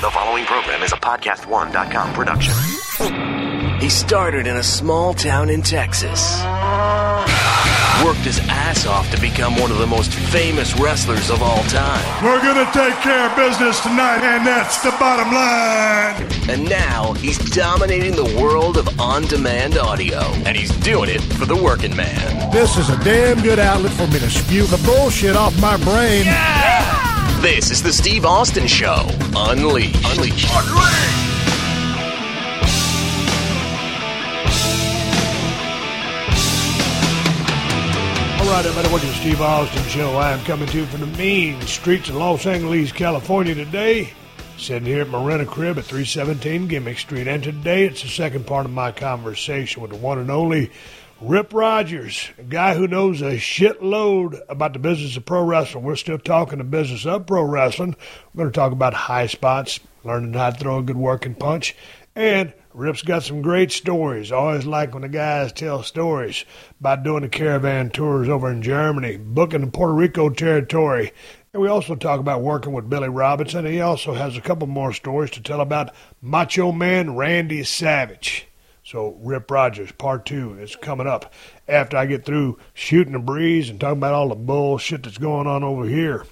The following program is a podcast1.com production. He started in a small town in Texas. Worked his ass off to become one of the most famous wrestlers of all time. We're gonna take care of business tonight, and that's the bottom line. And now he's dominating the world of on-demand audio. And he's doing it for the working man. This is a damn good outlet for me to spew the bullshit off my brain. Yeah! This is the Steve Austin Show. Unleashed. All right, everybody, welcome to the Steve Austin Show. I am coming to you from the mean streets of Los Angeles, California today. Sitting here at my rental crib at 317 Gimmick Street. And today it's the second part of my conversation with the one and only Rip Rogers, a guy who knows a shitload about the business of pro wrestling. We're still talking the business of pro wrestling. We're going to talk about high spots, learning how to throw a good working punch, and Rip's got some great stories. I always like when the guys tell stories about doing the caravan tours over in Germany, booking the Puerto Rico territory. And we also talk about working with Billy Robinson. He also has a couple more stories to tell about Macho Man Randy Savage. So Rip Rogers, part 2, is coming up after I get through shooting the breeze and talking about all the bullshit that's going on over here.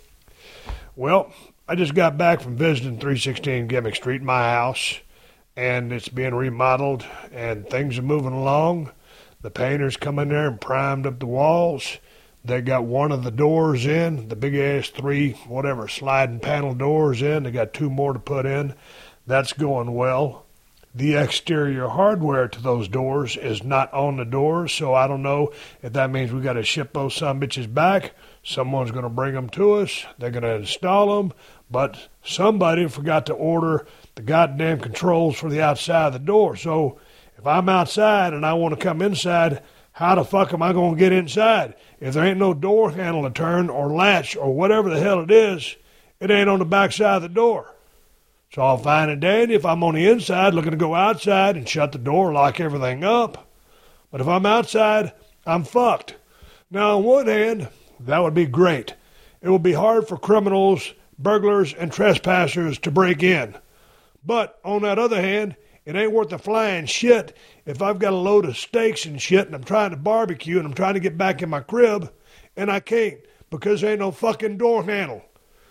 Well, I just got back from visiting 316 Gimmick Street, my house, and it's being remodeled, and things are moving along. The painters come in there and primed up the walls. They got one of the doors in, the big-ass 3, sliding panel doors in. They got 2 more to put in. That's going well. The exterior hardware to those doors is not on the doors, so I don't know if that means we got to ship those sumbitches back. Someone's going to bring them to us. They're going to install them, but somebody forgot to order the goddamn controls for the outside of the door. So if I'm outside and I want to come inside, how the fuck am I going to get inside? If there ain't no door handle to turn or latch or whatever the hell it is, it ain't on the back side of the door. So I'll find it dandy if I'm on the inside looking to go outside and shut the door, lock everything up. But if I'm outside, I'm fucked. Now, on one hand, that would be great. It would be hard for criminals, burglars, and trespassers to break in. But on that other hand, it ain't worth the flying shit if I've got a load of steaks and shit and I'm trying to barbecue and I'm trying to get back in my crib and I can't because there ain't no fucking door handle.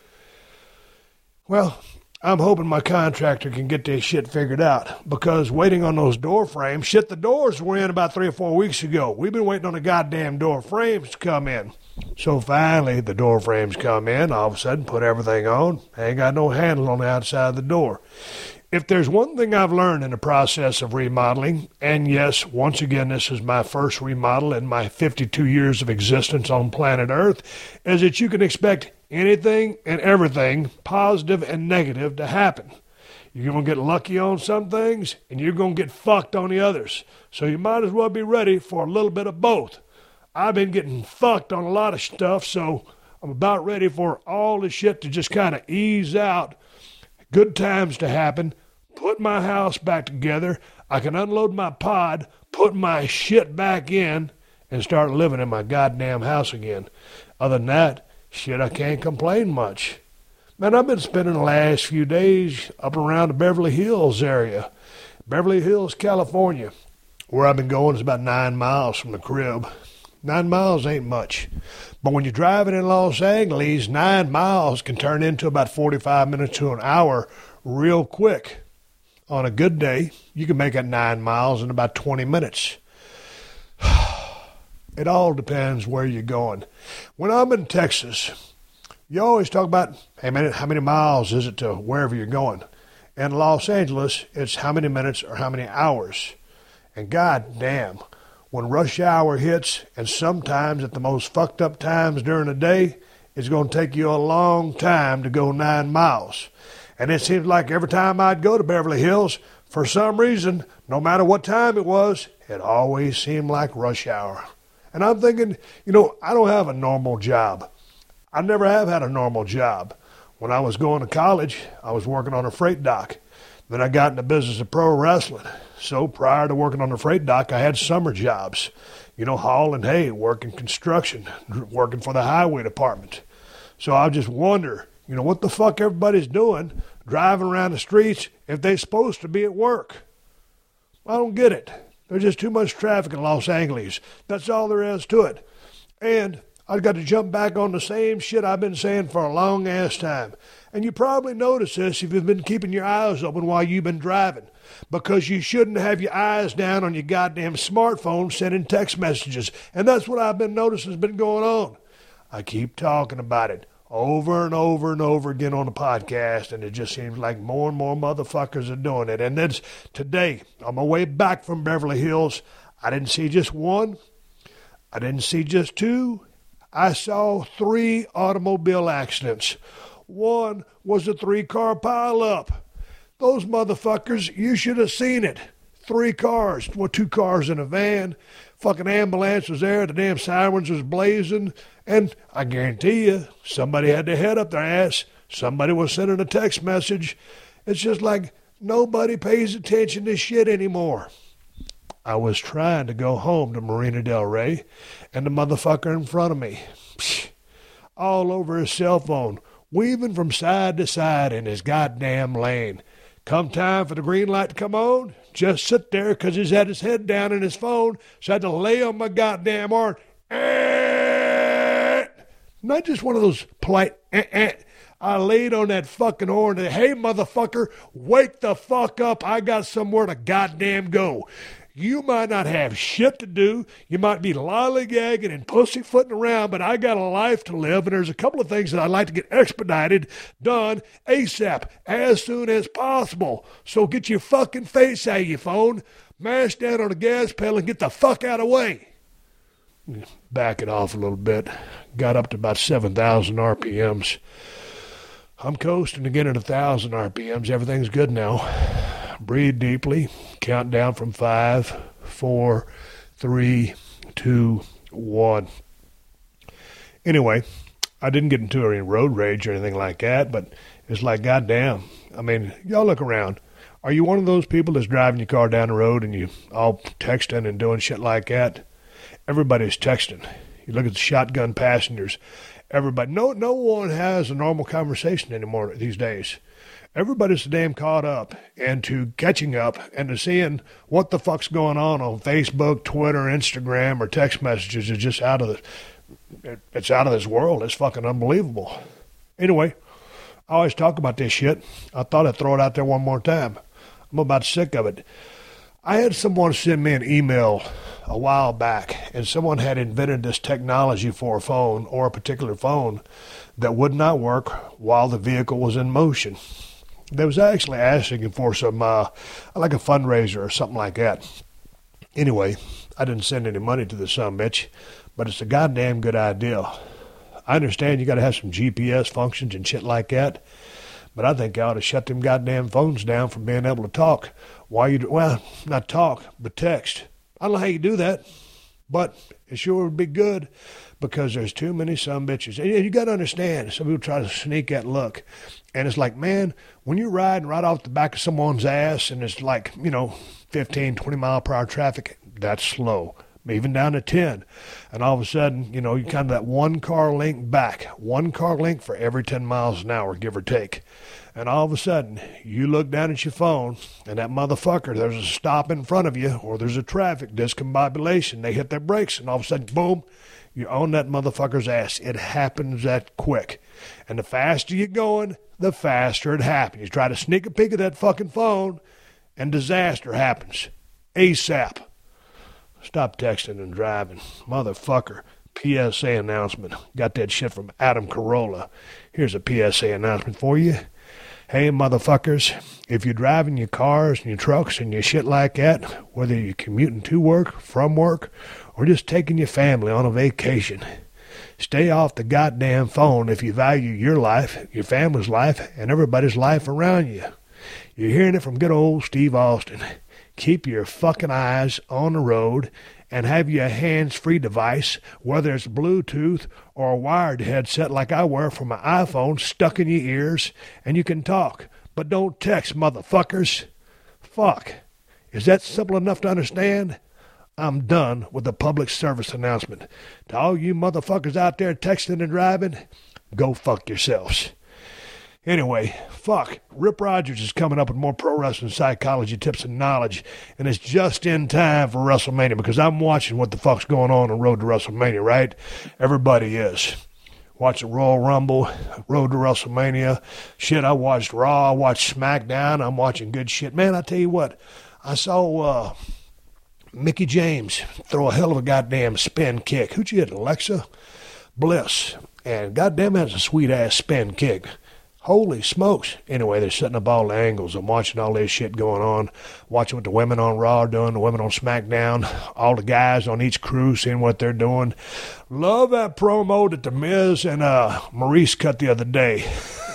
Well, I'm hoping my contractor can get this shit figured out because waiting on those door frames, the doors were in about 3 or 4 weeks ago. We've been waiting on the goddamn door frames to come in. So finally, the door frames come in, all of a sudden put everything on. Ain't got no handle on the outside of the door. If there's one thing I've learned in the process of remodeling, and yes, once again, this is my first remodel in my 52 years of existence on planet Earth, is that you can expect anything and everything, positive and negative, to happen. You're going to get lucky on some things, and you're going to get fucked on the others. So you might as well be ready for a little bit of both. I've been getting fucked on a lot of stuff, so I'm about ready for all the shit to just kind of ease out, good times to happen, put my house back together, I can unload my pod, put my shit back in, and start living in my goddamn house again. Other than that, shit, I can't complain much. Man, I've been spending the last few days up around the Beverly Hills area. Beverly Hills, California. Where I've been going is about 9 miles from the crib. 9 miles ain't much. But when you're driving in Los Angeles, 9 miles can turn into about 45 minutes to an hour real quick. On a good day, you can make it 9 miles in about 20 minutes. It all depends where you're going. When I'm in Texas, you always talk about, hey man, how many miles is it to wherever you're going? In Los Angeles, it's how many minutes or how many hours. And goddamn, when rush hour hits, and sometimes at the most fucked up times during the day, it's going to take you a long time to go 9 miles. And it seems like every time I'd go to Beverly Hills, for some reason, no matter what time it was, it always seemed like rush hour. And I'm thinking, I don't have a normal job. I never have had a normal job. When I was going to college, I was working on a freight dock. Then I got in the business of pro wrestling. So prior to working on the freight dock, I had summer jobs. Hauling hay, working construction, working for the highway department. So I just wonder, what the fuck everybody's doing driving around the streets if they're supposed to be at work? I don't get it. There's just too much traffic in Los Angeles. That's all there is to it. And I've got to jump back on the same shit I've been saying for a long-ass time. And you probably noticed this if you've been keeping your eyes open while you've been driving. Because you shouldn't have your eyes down on your goddamn smartphone sending text messages. And that's what I've been noticing has been going on. I keep talking about it over and over and over again on the podcast, and it just seems like more and more motherfuckers are doing it. And then today, on my way back from Beverly Hills, I didn't see just one. I didn't see just two. I saw 3 automobile accidents. One was a 3-car pileup. Those motherfuckers, you should have seen it. 3 cars, 2 cars in a van. Fucking ambulance was there. The damn sirens was blazing. And I guarantee you, somebody had their head up their ass. Somebody was sending a text message. It's just like nobody pays attention to shit anymore. I was trying to go home to Marina Del Rey, and the motherfucker in front of me, all over his cell phone, weaving from side to side in his goddamn lane. Come time for the green light to come on, just sit there because he's had his head down in his phone, so I had to lay on my goddamn horn. Not just one of those polite I laid on that fucking horn and, hey, motherfucker, wake the fuck up. I got somewhere to goddamn go. You might not have shit to do. You might be lollygagging and pussyfooting around, but I got a life to live, and there's a couple of things that I'd like to get expedited, done ASAP, as soon as possible. So get your fucking face out of your phone, mash down on the gas pedal, and get the fuck out of the way. Back it off a little bit. Got up to about 7,000 RPMs. I'm coasting again at 1,000 RPMs. Everything's good now. Breathe deeply. Count down from 5, 4, 3, 2, 1. Anyway, I didn't get into any road rage or anything like that, but it's like, goddamn. I mean, y'all look around. Are you one of those people that's driving your car down the road and you all texting and doing shit like that? Everybody's texting. You look at the shotgun passengers. Everybody. No one has a normal conversation anymore these days. Everybody's so damn caught up into catching up and to seeing what the fuck's going on Facebook, Twitter, Instagram, or text messages is just out of this world. It's fucking unbelievable. Anyway, I always talk about this shit. I thought I'd throw it out there one more time. I'm about sick of it. I had someone send me an email a while back, and someone had invented this technology for a phone, or a particular phone, that would not work while the vehicle was in motion. They was actually asking for some, like a fundraiser or something like that. Anyway, I didn't send any money to the sumbitch, but it's a goddamn good idea. I understand you got to have some GPS functions and shit like that, but I think I ought to shut them goddamn phones down from being able to talk while you, well, not talk, but text. I don't know how you do that, but it sure would be good because there's too many sumbitches. And you got to understand, some people try to sneak that look. And it's like, man, when you're riding right off the back of someone's ass and it's like, 15, 20 mile per hour traffic, that's slow. Even down to 10. And all of a sudden, you kind of that 1 car length back. 1 car length for every 10 miles an hour, give or take. And all of a sudden, you look down at your phone, and that motherfucker, there's a stop in front of you, or there's a traffic discombobulation. They hit their brakes, and all of a sudden, boom, you're on that motherfucker's ass. It happens that quick. And the faster you're going, the faster it happens. You try to sneak a peek at that fucking phone, and disaster happens. ASAP. Stop texting and driving. Motherfucker. PSA announcement. Got that shit from Adam Carolla. Here's a PSA announcement for you. Hey, motherfuckers, if you're driving your cars and your trucks and your shit like that, whether you're commuting to work, from work, or just taking your family on a vacation, stay off the goddamn phone if you value your life, your family's life, and everybody's life around you. You're hearing it from good old Steve Austin. Keep your fucking eyes on the road and have your hands-free device, whether it's Bluetooth or a wired headset like I wear for my iPhone, stuck in your ears, and you can talk. But don't text, motherfuckers. Fuck. Is that simple enough to understand? I'm done with the public service announcement. To all you motherfuckers out there texting and driving, go fuck yourselves. Anyway, fuck. Rip Rogers is coming up with more pro wrestling psychology tips and knowledge, and it's just in time for WrestleMania because I'm watching what the fuck's going on Road to WrestleMania, right? Everybody is. Watching Royal Rumble, Road to WrestleMania. Shit, I watched Raw, I watched SmackDown. I'm watching good shit. Man, I tell you what, I saw Mickie James throw a hell of a goddamn spin kick. Who'd you hit, Alexa Bliss? And goddamn, that's a sweet-ass spin kick. Holy smokes. Anyway, they're setting up all the angles. I'm watching all this shit going on, watching what the women on Raw are doing, the women on SmackDown, all the guys on each crew, seeing what they're doing. Love that promo that The Miz and Maurice cut the other day.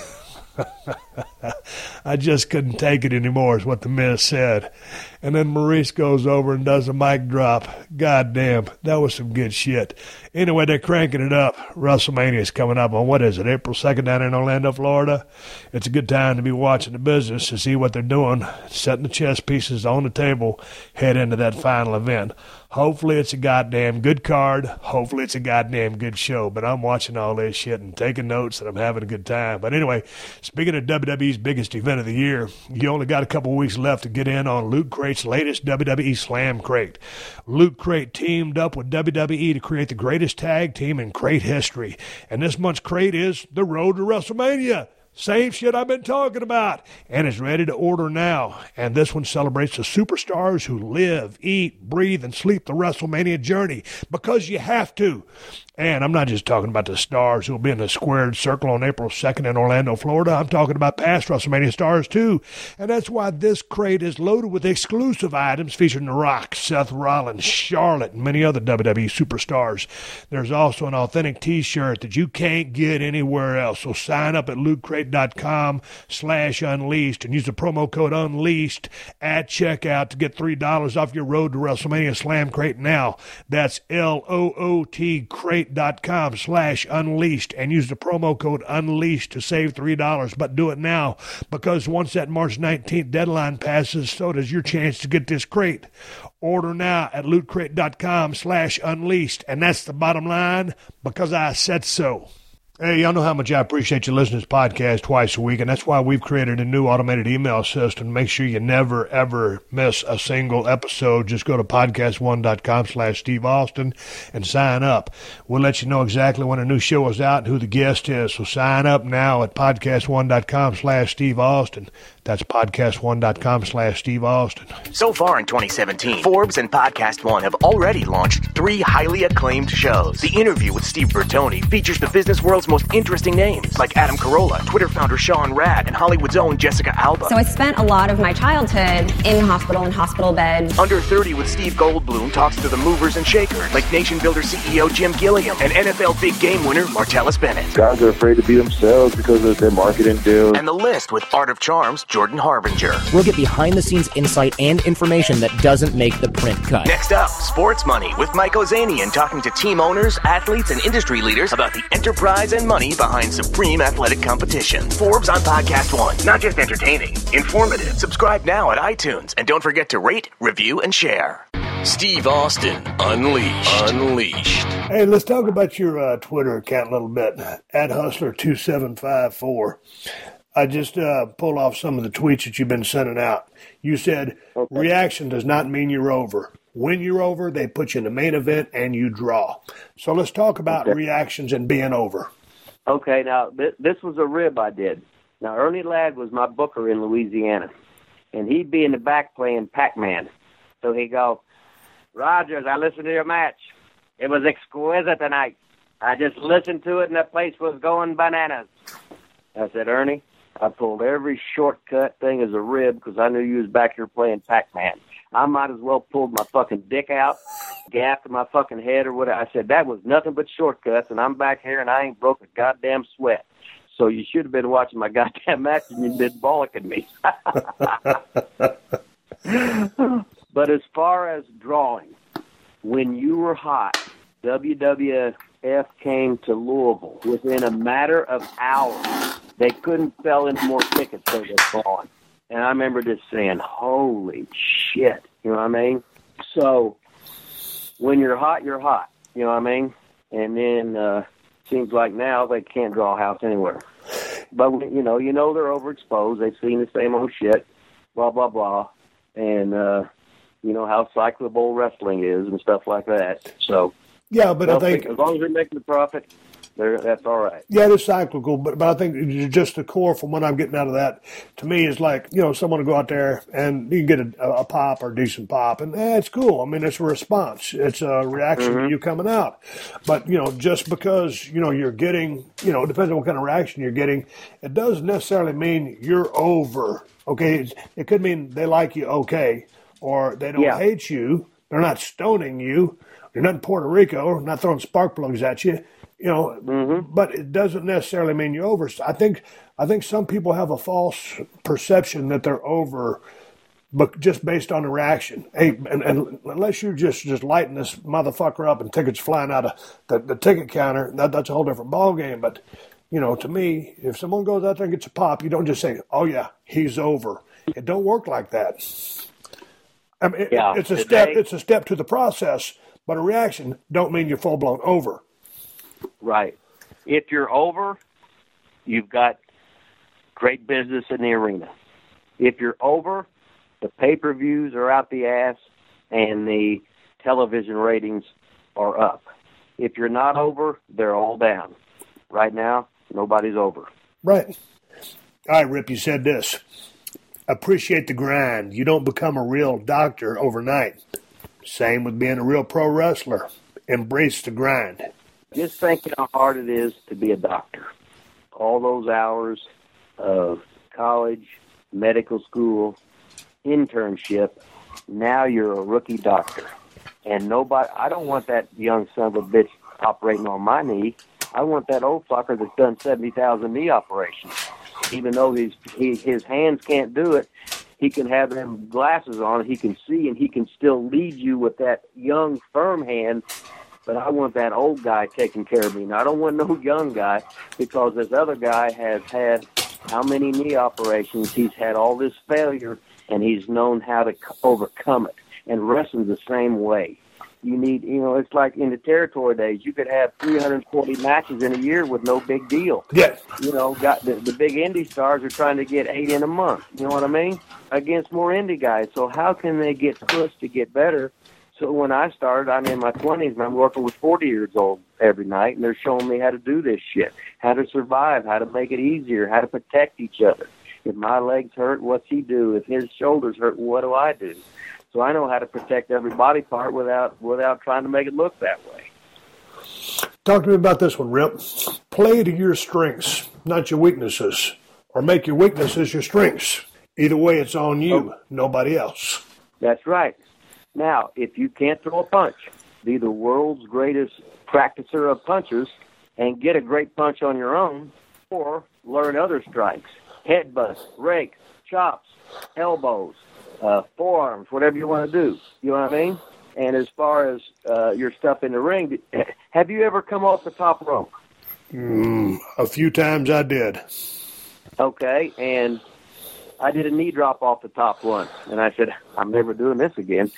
I just couldn't take it anymore is what The Miz said. And then Maurice goes over and does a mic drop. God damn, that was some good shit. Anyway, they're cranking it up. WrestleMania is coming up on, what is it, April 2nd down in Orlando, Florida? It's a good time to be watching the business to see what they're doing, setting the chess pieces on the table, head into that final event. Hopefully it's a goddamn good card. Hopefully it's a goddamn good show. But I'm watching all this shit and taking notes and I'm having a good time. But anyway, speaking of WWE's biggest event of the year, you only got a couple weeks left to get in on Loot Crate's latest WWE Slam Crate. Loot Crate teamed up with WWE to create the greatest tag team in crate history. And this month's crate is the Road to WrestleMania. Same shit I've been talking about. And it's ready to order now. And this one celebrates the superstars who live, eat, breathe, and sleep the WrestleMania journey. Because you have to. And I'm not just talking about the stars who will be in the squared circle on April 2nd in Orlando, Florida. I'm talking about past WrestleMania stars, too. And that's why this crate is loaded with exclusive items featuring The Rock, Seth Rollins, Charlotte, and many other WWE superstars. There's also an authentic T-shirt that you can't get anywhere else. So sign up at lootcrate.com/unleashed and use the promo code UNLEASHED at checkout to get $3 off your Road to WrestleMania Slam Crate now. That's LOOT crate.com/unleashed and use the promo code UNLEASHED to save $3. But do it now because once that March 19th deadline passes, so does your chance to get this crate. Order now at lootcrate.com/unleashed. And that's the bottom line because I said so. Hey, y'all know how much I appreciate you listening to this podcast twice a week, and that's why we've created a new automated email system. Make sure you never, ever miss a single episode. Just go to podcast1.com/Steve Austin and sign up. We'll let you know exactly when a new show is out and who the guest is. So sign up now at podcast1.com/Steve Austin. That's podcast1.com/Steve Austin. So far in 2017, Forbes and Podcast One have already launched 3 highly acclaimed shows. The Interview with Steve Bertoni features the business world's most interesting names, like Adam Carolla, Twitter founder Sean Rad, and Hollywood's own Jessica Alba. So I spent a lot of my childhood in hospital bed. Under 30 with Steve Goldblum talks to the movers and shakers, like Nation Builder CEO Jim Gilliam and NFL Big Game winner Martellus Bennett. Guys are afraid to be themselves because of their marketing deals. And The List with Art of Charms, Jordan Harbinger. We'll get behind-the-scenes insight and information that doesn't make the print cut. Next up, Sports Money with Mike Ozanian talking to team owners, athletes, and industry leaders about the enterprise and money behind supreme athletic competition. Forbes on Podcast One. Not just entertaining, informative. Subscribe now at iTunes. And don't forget to rate, review, and share. Steve Austin, Unleashed. Hey, let's talk about your Twitter account a little bit. @Hustler2754. I just pulled off some of the tweets that you've been sending out. You said, reaction does not mean you're over. When you're over, they put you in the main event and you draw. So let's talk about reactions and being over. Okay, now this was a rib I did. Now, Ernie Ladd was my booker in Louisiana, and he'd be in the back playing Pac-Man. So he'd go, Rogers, I listened to your match. It was exquisite tonight. I just listened to it and the place was going bananas. I said, Ernie, I pulled every shortcut thing as a rib because I knew you was back here playing Pac-Man. I might as well pulled my fucking dick out, gapped my fucking head or whatever. I said, that was nothing but shortcuts, and I'm back here and I ain't broke a goddamn sweat. So you should have been watching my goddamn match and you've been bollocking me. But as far as drawing, when you were hot, WWF came to Louisville. Within a matter of hours, they couldn't sell any more tickets, so they're gone. And I remember just saying, holy shit, you know what I mean? So when you're hot, you know what I mean? And then seems like now they can't draw a house anywhere. But you know they're overexposed. They've seen the same old shit, blah blah blah, and you know how cyclable wrestling is and stuff like that. So yeah, but I think as long as they're making the profit, that's all right. Yeah, it is cyclical, but I think just the core from what I'm getting out of that, to me, is like, you know, someone to go out there and you can get a pop or a decent pop, and it's cool. I mean, it's a response. It's a reaction to you coming out. But, you know, just because, you know, you're getting, you know, it depends on what kind of reaction you're getting, it doesn't necessarily mean you're over, okay? It could mean they like you okay, or they don't hate you, they're not stoning you, you're not in Puerto Rico, not throwing spark plugs at you. You know, but it doesn't necessarily mean you're over. I think some people have a false perception that they're over, but just based on the reaction. Hey, and unless you're just lighting this motherfucker up and tickets flying out of the ticket counter, that's a whole different ballgame. But, you know, to me, if someone goes out there and gets a pop, you don't just say, "Oh yeah, he's over." It don't work like that. I mean, it's a step. It's a step to the process, but a reaction don't mean you're full blown over. Right. If you're over, you've got great business in the arena. If you're over, the pay-per-views are out the ass and the television ratings are up. If you're not over, they're all down. Right now, nobody's over. Right. All right, Rip, you said this. Appreciate the grind. You don't become a real doctor overnight. Same with being a real pro wrestler. Embrace the grind. Just think how hard it is to be a doctor. All those hours of college, medical school, internship, now you're a rookie doctor. And I don't want that young son of a bitch operating on my knee. I want that old fucker that's done 70,000 knee operations. Even though his hands can't do it, he can have them glasses on, he can see, and he can still lead you with that young, firm hand. But I want that old guy taking care of me. Now, I don't want no young guy, because this other guy has had how many knee operations? He's had all this failure, and he's known how to overcome it. And wrestling's the same way. You need, you know, it's like in the territory days, you could have 340 matches in a year with no big deal. Yes. You know, got the big indie stars are trying to get 8 in a month. You know what I mean? Against more indie guys. So how can they get pushed to get better? So when I started, I'm in my 20s, and I'm working with 40-years-old every night, and they're showing me how to do this shit, how to survive, how to make it easier, how to protect each other. If my legs hurt, what's he do? If his shoulders hurt, what do I do? So I know how to protect every body part without trying to make it look that way. Talk to me about this one, Rip. Play to your strengths, not your weaknesses, or make your weaknesses your strengths. Either way, it's on you, nobody else. That's right. Now, if you can't throw a punch, be the world's greatest practicer of punches and get a great punch on your own, or learn other strikes, headbutts, rake, chops, elbows, forearms, whatever you want to do. You know what I mean? And as far as your stuff in the ring, have you ever come off the top rope? A few times I did. Okay, and I did a knee drop off the top once, and I said, I'm never doing this again.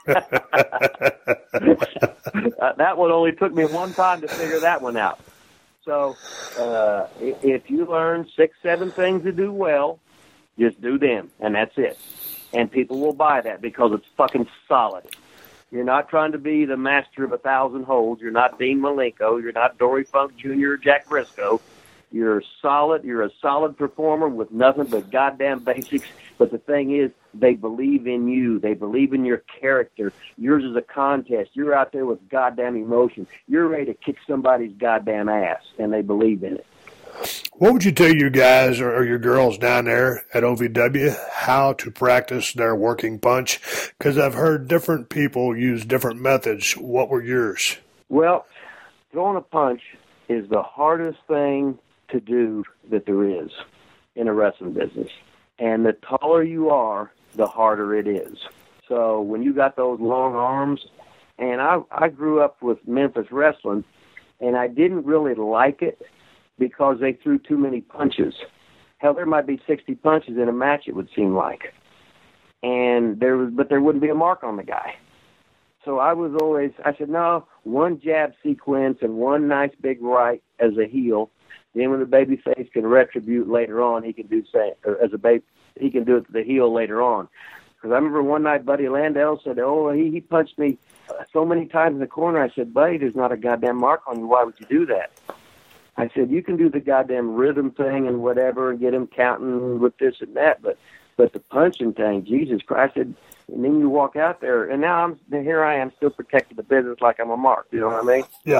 That one only took me one time to figure that one out. So if you learn 6, 7 things to do well, just do them, and that's it. And people will buy that because it's fucking solid. You're not trying to be the master of 1,000 holds. You're not Dean Malenko. You're not Dory Funk Jr. or Jack Briscoe. You're solid. You're a solid performer with nothing but goddamn basics. But the thing is, they believe in you. They believe in your character. Yours is a contest. You're out there with goddamn emotion. You're ready to kick somebody's goddamn ass, and they believe in it. What would you tell your guys or your girls down there at OVW how to practice their working punch? Because I've heard different people use different methods. What were yours? Well, throwing a punch is the hardest thing to do that there is in a wrestling business. And the taller you are, the harder it is. So when you got those long arms, and I grew up with Memphis wrestling, and I didn't really like it because they threw too many punches. Hell, there might be 60 punches in a match, it would seem like. And there wouldn't be a mark on the guy. So I said, no, one jab sequence and one nice big right as a heel, Then when the babyface can retribute later on, he can do same, or as a baby, he can do it to the heel later on. Because I remember one night, Buddy Landell said, "Oh, he punched me so many times in the corner." I said, "Buddy, there's not a goddamn mark on you. Why would you do that?" I said, "You can do the goddamn rhythm thing and whatever, and get him counting with this and that, but the punching thing, Jesus Christ!" I said, and then you walk out there, and now here I am, still protecting the business like I'm a mark. You know what I mean? Yeah.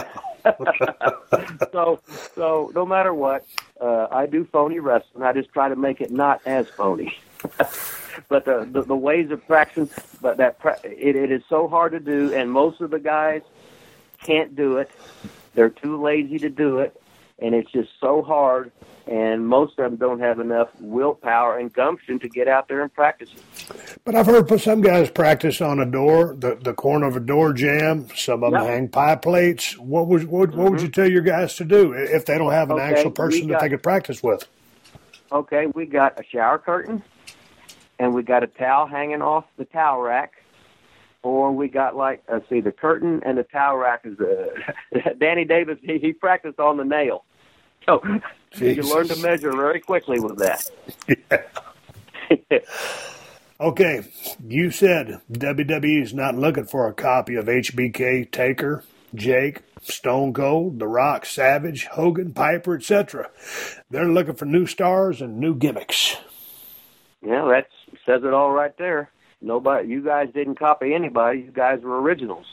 So no matter what, I do phony wrestling. I just try to make it not as phony. But the ways of practicing, but it is so hard to do, and most of the guys can't do it. They're too lazy to do it, and it's just so hard. And most of them don't have enough willpower and gumption to get out there and practice it. But I've heard some guys practice on a door, the corner of a door jam. Some of them hang pie plates. What would you tell your guys to do if they don't have an actual person that they could practice with? Okay, we got a shower curtain, and we got a towel hanging off the towel rack. Or we got the curtain and the towel rack is Danny Davis. He practiced on the nail. So you learn to measure very quickly with that. Yeah. Okay, you said WWE is not looking for a copy of HBK, Taker, Jake, Stone Cold, The Rock, Savage, Hogan, Piper, etc. They're looking for new stars and new gimmicks. Yeah, that says it all right there. Nobody, you guys didn't copy anybody. You guys were originals.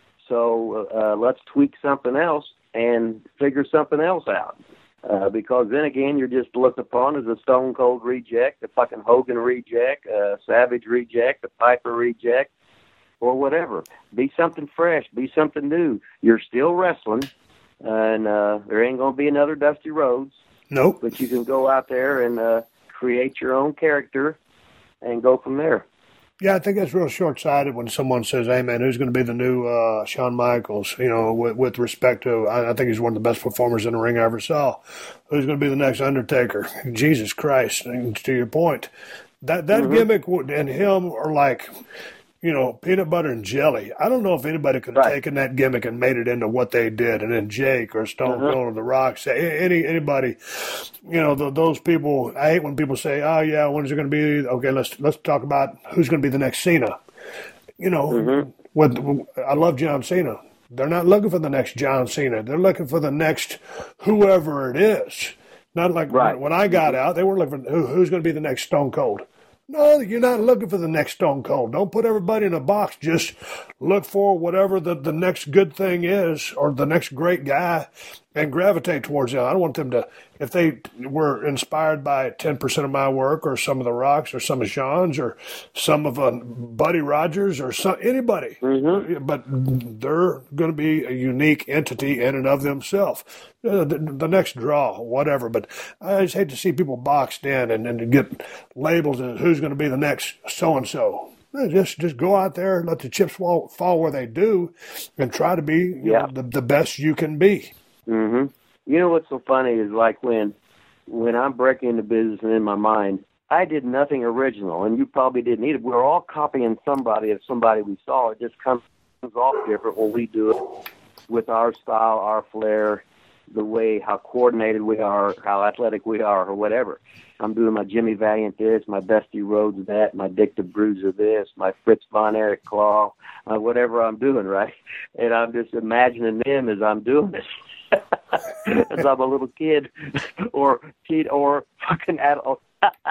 So let's tweak something else and figure something else out. Because then again, you're just looked upon as a Stone Cold reject, a fucking Hogan reject, a Savage reject, a Piper reject, or whatever. Be something fresh. Be something new. You're still wrestling, and there ain't going to be another Dusty Rhodes. Nope. But you can go out there and create your own character and go from there. Yeah, I think that's real short-sighted when someone says, "Hey, man, who's going to be the new Shawn Michaels?" You know, with respect to, I think he's one of the best performers in the ring I ever saw. Who's going to be the next Undertaker? Jesus Christ! And to your point, that gimmick and him are like, you know, peanut butter and jelly. I don't know if anybody could have taken that gimmick and made it into what they did. And then Jake or Stone Cold or The Rock, say anybody, you know, those people. I hate when people say, "Oh yeah, when's it going to be?" Okay, let's talk about who's going to be the next Cena. You know, I love John Cena. They're not looking for the next John Cena. They're looking for the next whoever it is. Not like when I got out, they were looking for who's going to be the next Stone Cold. No, you're not looking for the next Stone Cold. Don't put everybody in a box. Just look for whatever the next good thing is or the next great guy and gravitate towards them. I don't want them to, if they were inspired by 10% of my work or some of The Rock's or some of Shawn's or some of Buddy Rogers or anybody, but they're going to be a unique entity in and of themselves. The next draw, whatever. But I just hate to see people boxed in and get labels as who's going to be the next so-and-so. Just go out there, let the chips fall where they do, and try to be you know, the best you can be. Mm-hmm. You know what's so funny is like when I'm breaking into business and in my mind, I did nothing original, and you probably didn't either. We're all copying somebody of somebody we saw. It just comes off different when we do it with our style, our flair, the way, how coordinated we are, how athletic we are, or whatever. I'm doing my Jimmy Valiant this, my Dusty Rhodes that, my Dick the Bruiser this, my Fritz Von Erich Claw, whatever I'm doing, right? And I'm just imagining them as I'm doing this. As I'm a little kid or fucking adult.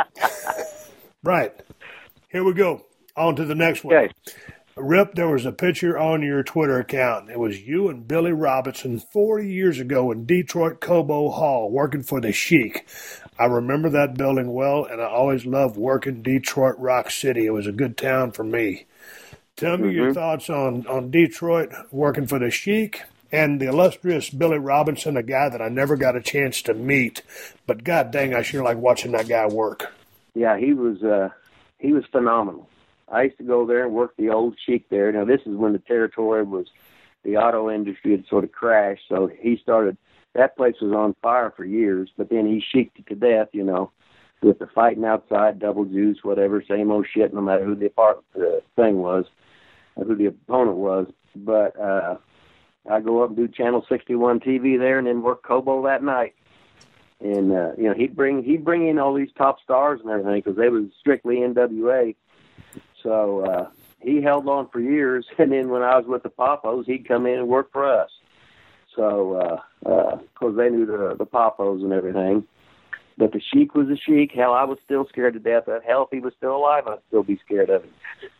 Right. Here we go. On to the next one. Okay. Rip, there was a picture on your Twitter account. It was you and Billy Robinson 40 years ago in Detroit Cobo Hall working for the Sheik. I remember that building well, and I always loved working Detroit Rock City. It was a good town for me. Tell me your thoughts on Detroit working for the Sheik and the illustrious Billy Robinson, a guy that I never got a chance to meet. But God dang, I sure like watching that guy work. Yeah, he was phenomenal. I used to go there and work the old Sheik there. Now, this is when the territory was, the auto industry had sort of crashed, so he started, that place was on fire for years, but then he Sheiked it to death, you know, with the fighting outside, double juice, whatever, same old shit, no matter who the thing was, who the opponent was. But I go up and do Channel 61 TV there and then work Cobo that night. And he'd bring in all these top stars and everything because they was strictly NWA. So he held on for years, and then when I was with the Papos, he'd come in and work for us. So because they knew the Papos and everything. But the Sheik was a Sheik. Hell, I was still scared to death of. Hell, if he was still alive, I'd still be scared of him.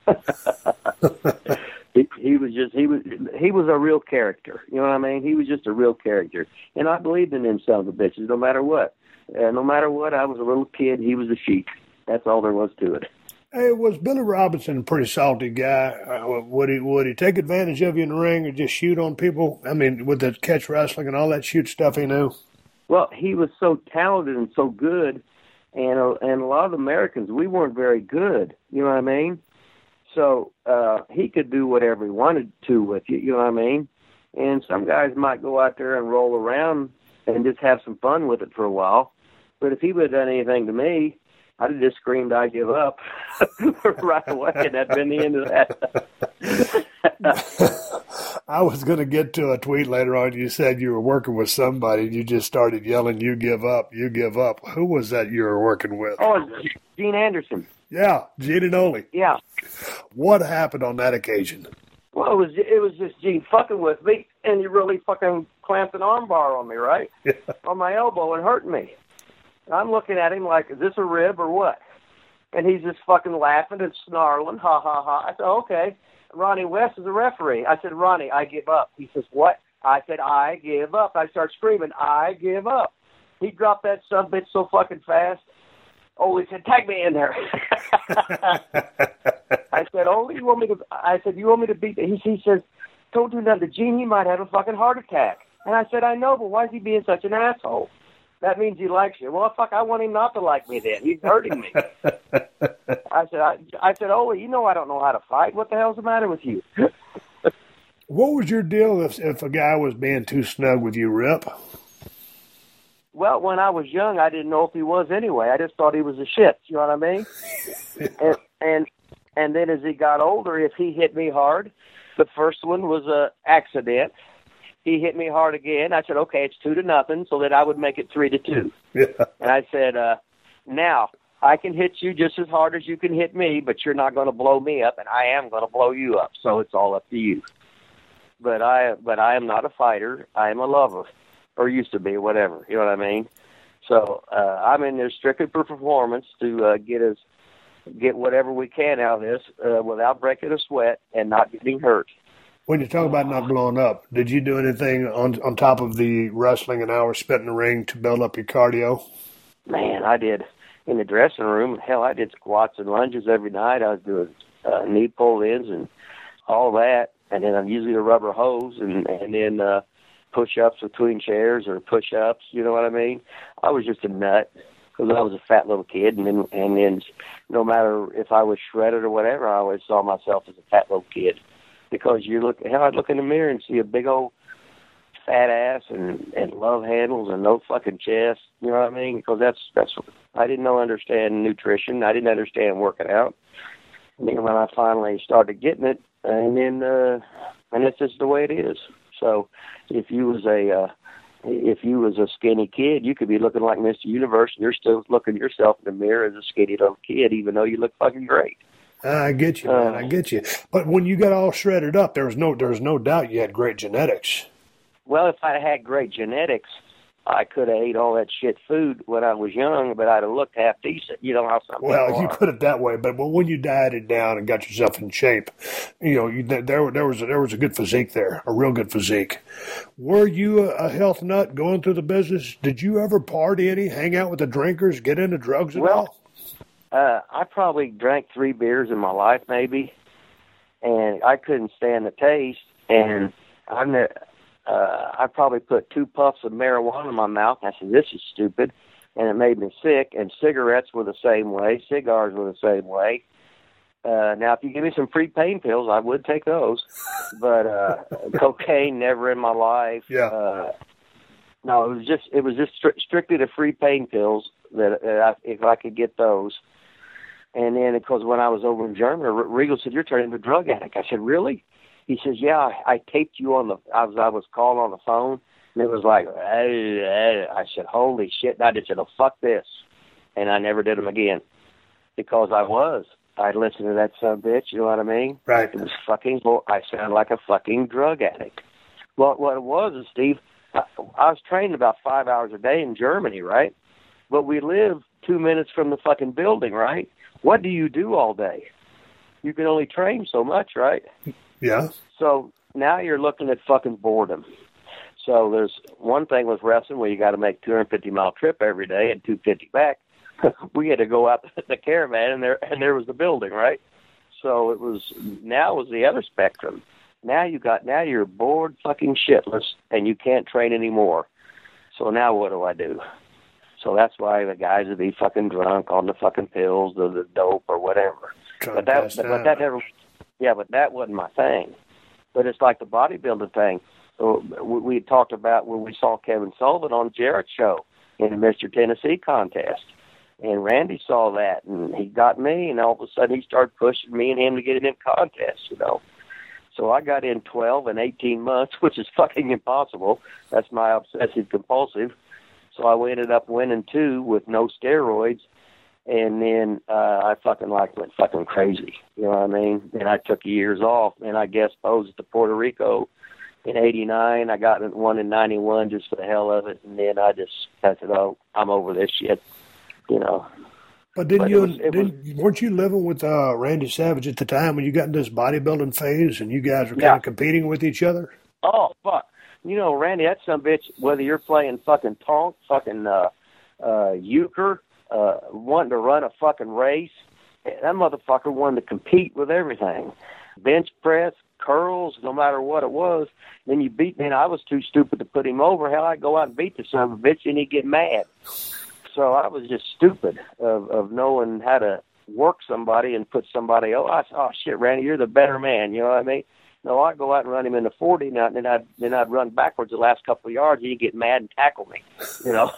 he was a real character. You know what I mean? He was just a real character, and I believed in them sons of bitches, no matter what. No matter what, I was a little kid. He was a Sheik. That's all there was to it. Hey, was Billy Robinson a pretty salty guy? Would he take advantage of you in the ring or just shoot on people? I mean, with the catch wrestling and all that shoot stuff he knew. Well, he was so talented and so good, and a lot of Americans, we weren't very good. You know what I mean? So he could do whatever he wanted to with you. You know what I mean? And some guys might go out there and roll around and just have some fun with it for a while. But if he would have done anything to me, I'd have just screamed, "I give up," right away, and that'd been the end of that. I was going to get to a tweet later on. You said you were working with somebody, and you just started yelling, "You give up, you give up." Who was that you were working with? Oh, Gene Anderson. Yeah, Gene and Ole. Yeah. What happened on that occasion? Well, it was just Gene fucking with me, and he really fucking clamped an arm bar on me, right? Yeah. On my elbow and hurting me. And I'm looking at him like, is this a rib or what? And he's just fucking laughing and snarling, ha, ha, ha. I said, okay. Ronnie West is the referee. I said, Ronnie, I give up. He says, what? I said, I give up. I start screaming, I give up. He dropped that subbitch so fucking fast. Ole said, tag me in there. I said, Ole, you want me to beat him? He says, don't do nothing to Gene. He might have a fucking heart attack. And I said, I know, but why is he being such an asshole? That means he likes you. Well, fuck, I want him not to like me then. He's hurting me. I said, Ole, you know I don't know how to fight. What the hell's the matter with you? What was your deal if a guy was being too snug with you, Rip? Well, when I was young, I didn't know if he was anyway. I just thought he was a shit. You know what I mean? and then as he got older, if he hit me hard, the first one was a accident. He hit me hard again. I said, okay, it's 2-0, so that I would make it 3-2. Yeah. And I said, now I can hit you just as hard as you can hit me, but you're not going to blow me up, and I am going to blow you up. So it's all up to you. But I am not a fighter. I am a lover, or used to be, whatever. You know what I mean? So I'm in there strictly for performance to get whatever we can out of this without breaking a sweat and not getting hurt. When you talk about not blowing up, did you do anything on top of the wrestling and hours spent in the ring to build up your cardio? Man, I did. In the dressing room, hell, I did squats and lunges every night. I was doing knee pull-ins and all that. And then I'm using a rubber hose and then push-ups between chairs or push-ups, you know what I mean? I was just a nut because I was a fat little kid. And then no matter if I was shredded or whatever, I always saw myself as a fat little kid. Because I'd look in the mirror and see a big old fat ass and love handles and no fucking chest. You know what I mean? Because that's I didn't understand nutrition. I didn't understand working out. And then when I finally started getting it, and it's just the way it is. So if you was a skinny kid, you could be looking like Mr. Universe, and you're still looking at yourself in the mirror as a skinny little kid, even though you look fucking great. I get you, man. I get you. But when you got all shredded up, there was no doubt you had great genetics. Well, if I had great genetics, I could have ate all that shit food when I was young, but I'd have looked half decent. You know how some people Well, you are. put it that way, but when you dieted down and got yourself in shape, there was a good physique there, a real good physique. Were you a health nut going through the business? Did you ever party any, hang out with the drinkers, get into drugs at all? I probably drank 3 beers in my life, maybe, and I couldn't stand the taste. And I probably put 2 puffs of marijuana in my mouth. I said, "This is stupid," and it made me sick. And cigarettes were the same way. Cigars were the same way. Now, if you give me some free pain pills, I would take those. But cocaine, never in my life. Yeah. No, it was just strictly the free pain pills that if I could get those. And then, because when I was over in Germany, Regal said, "You're turning into a drug addict." I said, "Really?" He says, "Yeah, I taped you on I was called on the phone, And it was like, I said, holy shit. And I just said, oh, fuck this. And I never did them again because I listened to that son of a bitch, you know what I mean? Right. It was fucking, I sounded like a fucking drug addict. Well, what it was is, Steve, I was trained about 5 hours a day in Germany, right? But we live 2 minutes from the fucking building, right? What do you do all day? You can only train so much, right? Yeah. So now you're looking at fucking boredom. So there's one thing with wrestling where you got to make 250-mile trip every day and 250 back. We had to go out the caravan, and there was the building, right? So now it was the other spectrum. Now you're bored fucking shitless, and you can't train anymore. So now what do I do? So that's why the guys would be fucking drunk on the fucking pills or the dope or whatever. But that wasn't my thing. But it's like the bodybuilding thing. We talked about when we saw Kevin Sullivan on Jarrett's show in the Mr. Tennessee contest. And Randy saw that, and he got me, and all of a sudden he started pushing me and him to get in contests, you know. So I got in 12 and 18 months, which is fucking impossible. That's my obsessive-compulsive. So I ended up winning 2 with no steroids, and then I went fucking crazy, you know what I mean? And I took years off, and I guest posed to Puerto Rico in 89. I got one in 91 just for the hell of it, and then I said, oh, I'm over this shit. You know, but weren't you living with Randy Savage at the time when you got into this bodybuilding phase and you guys were kind of competing with each other? Oh, fuck. You know, Randy, that son of a bitch, whether you're playing fucking tonk, fucking euchre, wanting to run a fucking race, that motherfucker wanted to compete with everything. Bench press, curls, no matter what it was. Then you beat me, and I was too stupid to put him over. Hell, I'd go out and beat the son of a bitch, and he'd get mad. So I was just stupid of knowing how to work somebody and put somebody, oh shit, Randy, you're the better man, you know what I mean? No, I'd go out and run him in the 40, and then I'd run backwards the last couple of yards, and he'd get mad and tackle me, you know?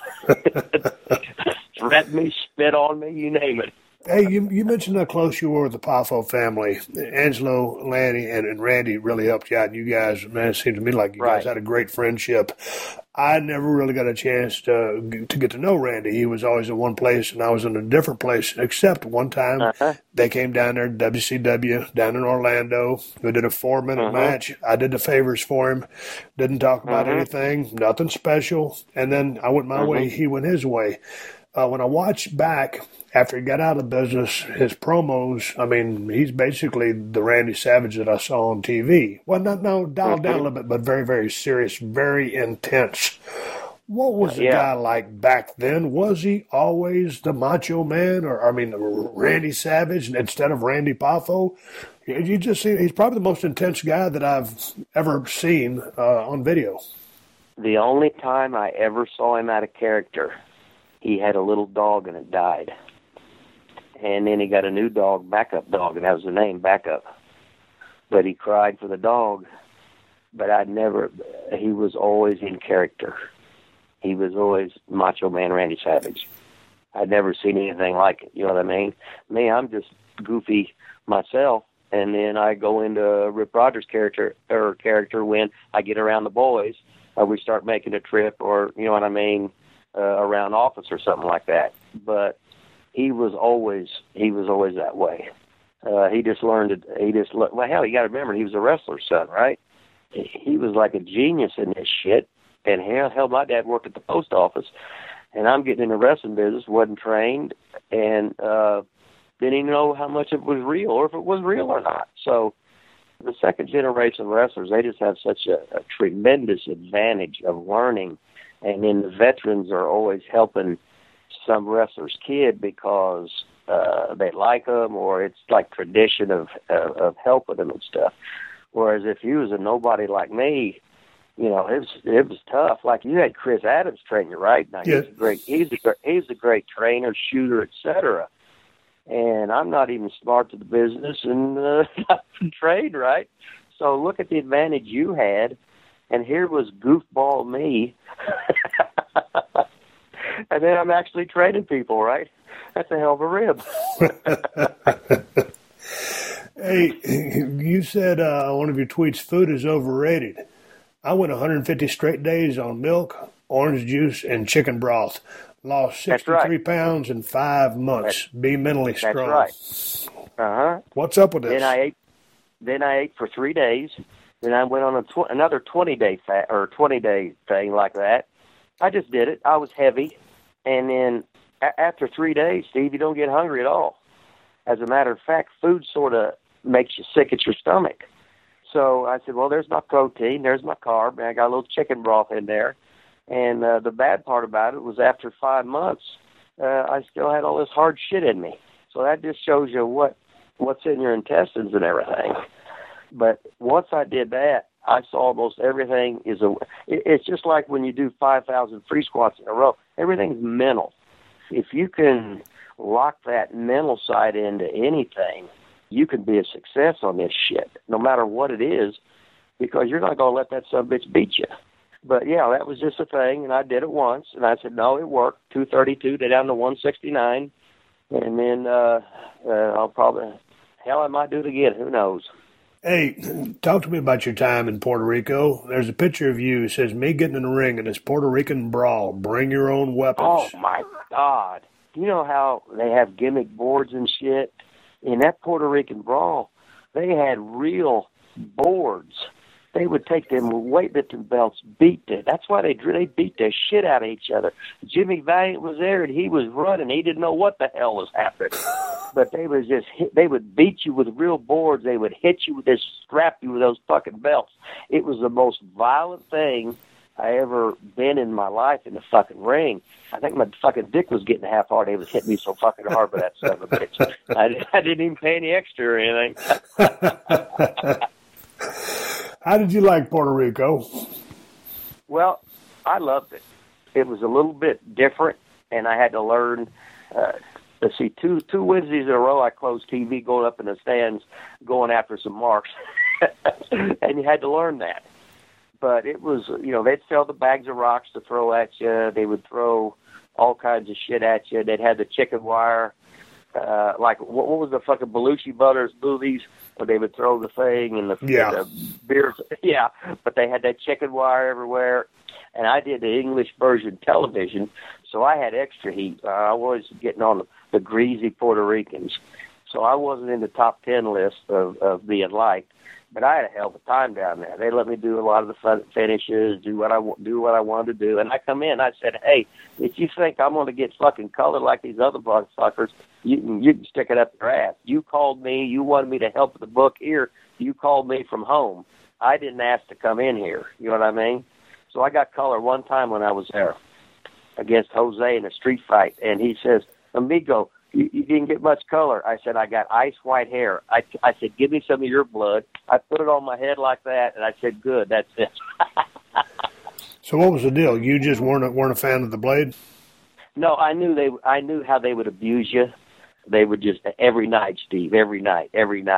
Threaten me, spit on me, you name it. Hey, you mentioned how close you were with the Poffo family. Angelo, Lanny, and Randy really helped you out. You guys, man, it seemed to me like you guys had a great friendship. I never really got a chance to get to know Randy. He was always in one place, and I was in a different place, except one time they came down there to WCW down in Orlando. We did a 4-minute match. I did the favors for him. Didn't talk about anything, nothing special. And then I went my way, he went his way. When I watched back after he got out of business, his promos, I mean, he's basically the Randy Savage that I saw on TV. Well, dialed down a little bit, but very, very serious, very intense. What was the guy like back then? Was he always the Macho Man, Randy Savage instead of Randy Poffo? You just see, he's probably the most intense guy that I've ever seen on video. The only time I ever saw him out of character, he had a little dog and it died. And then he got a new dog, Backup Dog, and that was the name, Backup. But he cried for the dog. But he was always in character. He was always Macho Man Randy Savage. I'd never seen anything like it, you know what I mean? Me, I'm just goofy myself, and then I go into Rip Rogers' character when I get around the boys, or we start making a trip, or, you know what I mean, around office or something like that. But he was always that way. He just learned well, hell, you got to remember, he was a wrestler's son, right? He was like a genius in this shit. And hell, my dad worked at the post office, and I'm getting in the wrestling business, wasn't trained, and didn't even know how much it was real or if it was real or not. So the second generation wrestlers, they just have such a tremendous advantage of learning. And then the veterans are always helping some wrestler's kid because they like them, or it's like tradition of helping them and stuff. Whereas if you was a nobody like me, you know, it was tough. Like you had Chris Adams train you, right? Now he's a great trainer, shooter, etc. And I'm not even smart to the business and not trained, right? So look at the advantage you had, and here was goofball me. And then I'm actually training people, right? That's a hell of a rib. Hey, you said on one of your tweets, food is overrated. I went 150 straight days on milk, orange juice, and chicken broth. Lost 63 pounds in 5 months. Be mentally strong. That's right. What's up with this? Then I ate for 3 days. Then I went on another 20-day thing like that. I just did it. I was heavy. And then after 3 days, Steve, you don't get hungry at all. As a matter of fact, food sort of makes you sick at your stomach. So I said, well, there's my protein, there's my carb, and I got a little chicken broth in there. And the bad part about it was after 5 months, I still had all this hard shit in me. So that just shows you what's in your intestines and everything. But once I did that, I saw almost everything it's just like when you do 5,000 free squats in a row. Everything's mental. If you can lock that mental side into anything, you can be a success on this shit, no matter what it is, because you're not going to let that subbitch beat you. But, yeah, that was just a thing, and I did it once, and I said, no, it worked. 232, down to 169, and then I'll probably, I might do it again. Who knows? Hey, talk to me about your time in Puerto Rico. There's a picture of you. It says, me getting in the ring in this Puerto Rican brawl. Bring your own weapons. Oh, my God. You know how they have gimmick boards and shit? In that Puerto Rican brawl, they had real boards. They would take them weightlifting belts, beat it. That's why they beat the shit out of each other. Jimmy Valiant was there, and he was running. He didn't know what the hell was happening. But they would beat you with real boards. They would hit you with this, strap you with those fucking belts. It was the most violent thing I ever been in my life in the fucking ring. I think my fucking dick was getting half hard. They was hitting me so fucking hard with that son of a bitch. I didn't even pay any extra or anything. How did you like Puerto Rico? Well, I loved it. It was a little bit different, and I had to learn. Let's see, two Wednesdays in a row, I closed TV, going up in the stands, going after some marks, and you had to learn that. But it was, they'd sell the bags of rocks to throw at you. They would throw all kinds of shit at you. They'd have the chicken wire, like what was the fucking Belushi Brothers movies where they would throw the thing and the beers. Yeah, but they had that chicken wire everywhere. And I did the English version television, so I had extra heat. I was getting on the greasy Puerto Ricans. So I wasn't in the top 10 list of being liked. But I had a hell of a time down there. They let me do a lot of the finishes, do what I wanted to do. And I come in, I said, hey, if you think I'm going to get fucking colored like these other fuckers, you can stick it up your ass. You called me. You wanted me to help with the book here. You called me from home. I didn't ask to come in here. You know what I mean? So I got color one time when I was there against Jose in a street fight. And he says, amigo, you didn't get much color. I said, I got ice white hair. I said, give me some of your blood. I put it on my head like that, and I said, good, that's it. So what was the deal? You just weren't a fan of the blade? No, I knew how they would abuse you. They would just, every night, Steve, every night. And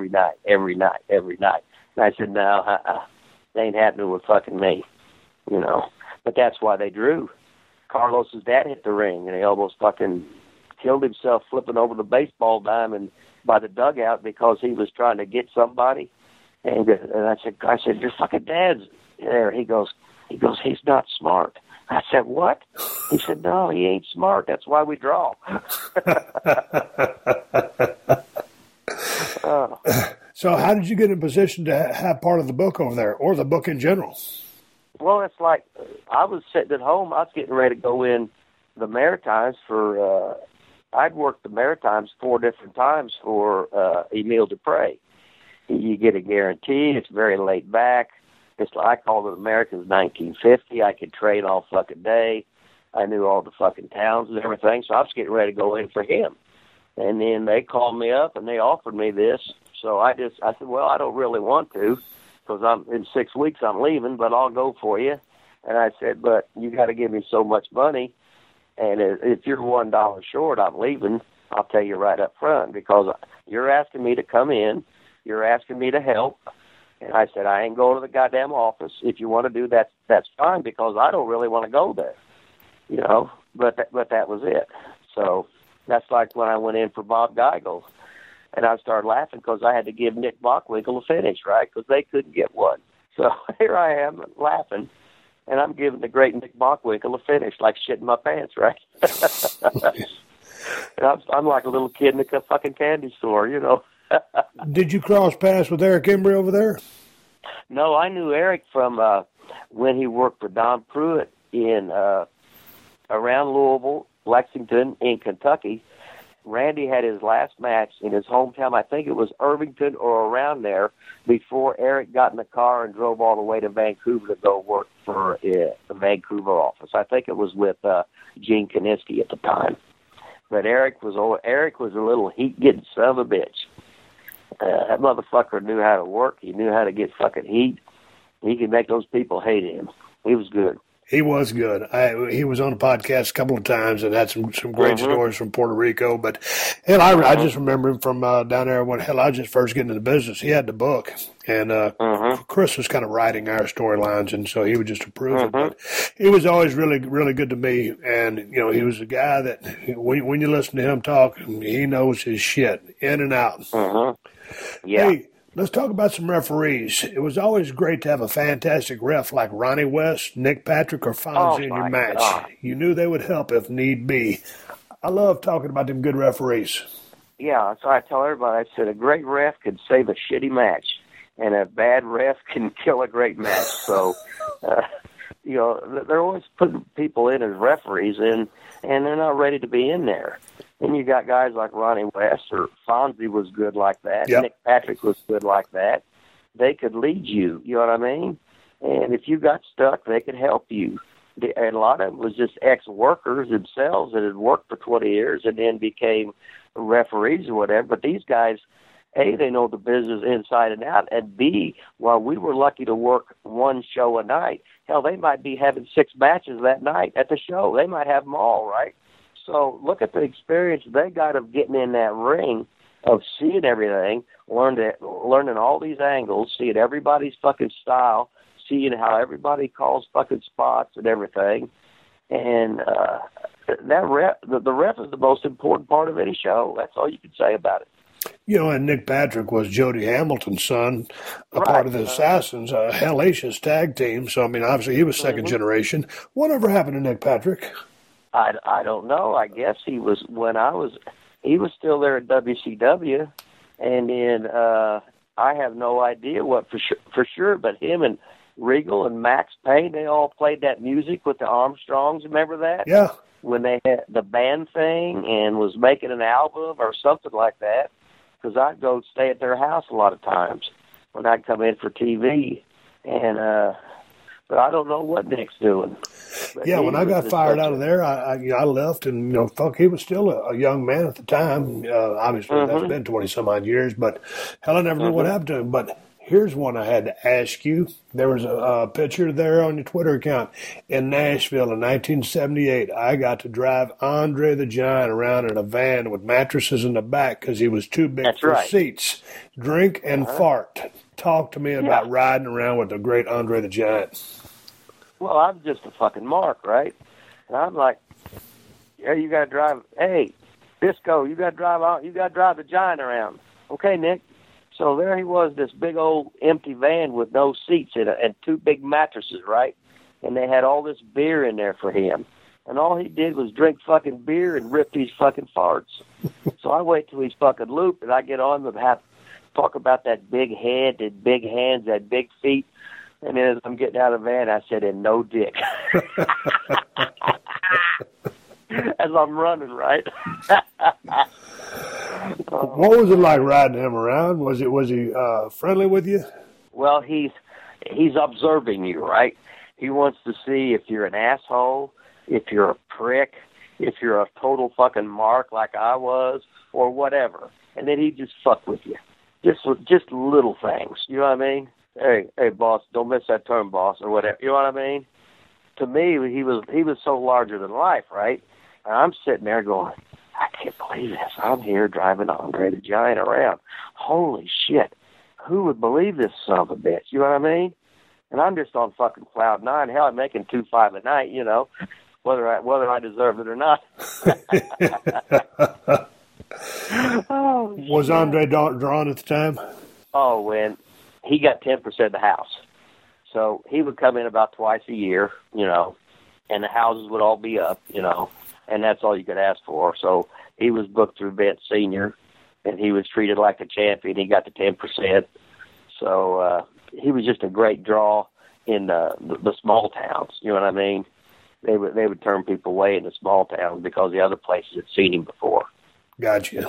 I said, no, they ain't happening with fucking me, But that's why they drew. Carlos's dad hit the ring, and he almost fucking killed himself flipping over the baseball diamond by the dugout because he was trying to get somebody. And I said, your fucking dad's there. He goes, he's not smart. I said, what? He said, no, he ain't smart. That's why we draw. So how did you get in position to have part of the book over there, or the book in general? Well, it's like I was sitting at home. I was getting ready to go in the Maritimes for I'd worked the Maritimes 4 different times for Emile Dupre. You get a guarantee. It's very laid back. It's like I called it America's 1950. I could train all fucking day. I knew all the fucking towns and everything, so I was getting ready to go in for him. And then they called me up and they offered me this. So I said, well, I don't really want to because in 6 weeks I'm leaving, but I'll go for you. And I said, but you got to give me so much money. And if you're $1 short, I'm leaving. I'll tell you right up front because you're asking me to come in. You're asking me to help. And I said, I ain't going to the goddamn office. If you want to do that, that's fine because I don't really want to go there. But that was it. So that's like when I went in for Bob Geigel. And I started laughing because I had to give Nick Bockwinkel a finish, right? Because they couldn't get one. So here I am laughing, and I'm giving the great Nick Bockwinkel a finish like shit in my pants, right? And I'm like a little kid in a fucking candy store, you know. Did you cross paths with Eric Embry over there? No, I knew Eric from when he worked for Don Pruitt in around Louisville, Lexington, in Kentucky. Randy had his last match in his hometown. I think it was Irvington or around there before Eric got in the car and drove all the way to Vancouver to go work for the Vancouver office. I think it was with Gene Kaniski at the time. But Eric was a little heat-getting son of a bitch. That motherfucker knew how to work. He knew how to get fucking heat. He could make those people hate him. He was good. He was good. He was on the podcast a couple of times and had some great stories from Puerto Rico. But I just remember him from down there when I was just first getting into the business. He had the book, and Chris was kind of writing our storylines, and so he would just approve it. But he was always really, really good to me. And you know, he was a guy that when you listen to him talk, he knows his shit in and out. Yeah. Hey, let's talk about some referees. It was always great to have a fantastic ref like Ronnie West, Nick Patrick, or Fonzie in your match. God. You knew they would help if need be. I love talking about them good referees. Yeah, that's why I tell everybody. I said a great ref can save a shitty match, and a bad ref can kill a great match. So, you know, they're always putting people in as referees, and they're not ready to be in there. Then you got guys like Ronnie West, or Fonzie was good like that. Yep. Nick Patrick was good like that. They could lead you, you know what I mean? And if you got stuck, they could help you. And a lot of them was just ex-workers themselves that had worked for 20 years and then became referees or whatever. But these guys, A, they know the business inside and out, and B, while we were lucky to work one show a night, hell, they might be having 6 matches that night at the show. They might have them all, right? So look at the experience they got of getting in that ring, of seeing everything, learning all these angles, seeing everybody's fucking style, seeing how everybody calls fucking spots and everything. And that ref, the ref is the most important part of any show. That's all you can say about it. You know, and Nick Patrick was Jody Hamilton's son, a part of the Assassins, Hellacious tag team. So, I mean, obviously he was second generation. Whatever happened to Nick Patrick? I don't know. I guess he was still there at WCW, and then I have no idea what for sure. But him and Regal and Max Payne, they all played that music with the Armstrongs. Remember that? Yeah. When they had the band thing and was making an album or something like that, because I'd go stay at their house a lot of times when I'd come in for TV, and but I don't know what Nick's doing. But yeah, when I got fired out of there, I left, and you know, fuck, he was still a young man at the time. Obviously, that's been 20-some-odd years, but hell, I never knew what happened to him. But here's one I had to ask you. There was a picture there on your Twitter account. In Nashville in 1978, I got to drive Andre the Giant around in a van with mattresses in the back because he was too big for seats. Drink and fart. Talk to me about riding around with the great Andre the Giant. Well, I'm just a fucking mark, right? And I'm like, yeah, you got to drive. Hey, Disco, you got to drive the Giant around. Okay, Nick. So there he was, this big old empty van with no seats in it and 2 big mattresses, right? And they had all this beer in there for him. And all he did was drink fucking beer and rip these fucking farts. So I wait till he's fucking looped, and I get on and talk about that big head, that big hands, that big feet. And then as I'm getting out of the van, I said, and no dick. As I'm running, right? What was it like riding him around? Was he friendly with you? Well, he's observing you, right? He wants to see if you're an asshole, if you're a prick, if you're a total fucking mark like I was, or whatever. And then he just fuck with you. Just little things. You know what I mean? Hey, boss, don't miss that turn, boss, or whatever. You know what I mean? To me, he was so larger than life, right? And I'm sitting there going, I can't believe this. I'm here driving Andre the Giant around. Holy shit. Who would believe this son of a bitch? You know what I mean? And I'm just on fucking cloud 9. Hell, I'm making $2.5 a night, you know, whether I deserve it or not. Was Andre drawn at the time? Oh, when he got 10% of the house. So he would come in about twice a year, and the houses would all be up, and that's all you could ask for. So he was booked through Bent Senior, and he was treated like a champion. He got the 10%. So he was just a great draw in the small towns. You know what I mean? They would turn people away in the small towns because the other places had seen him before. Gotcha.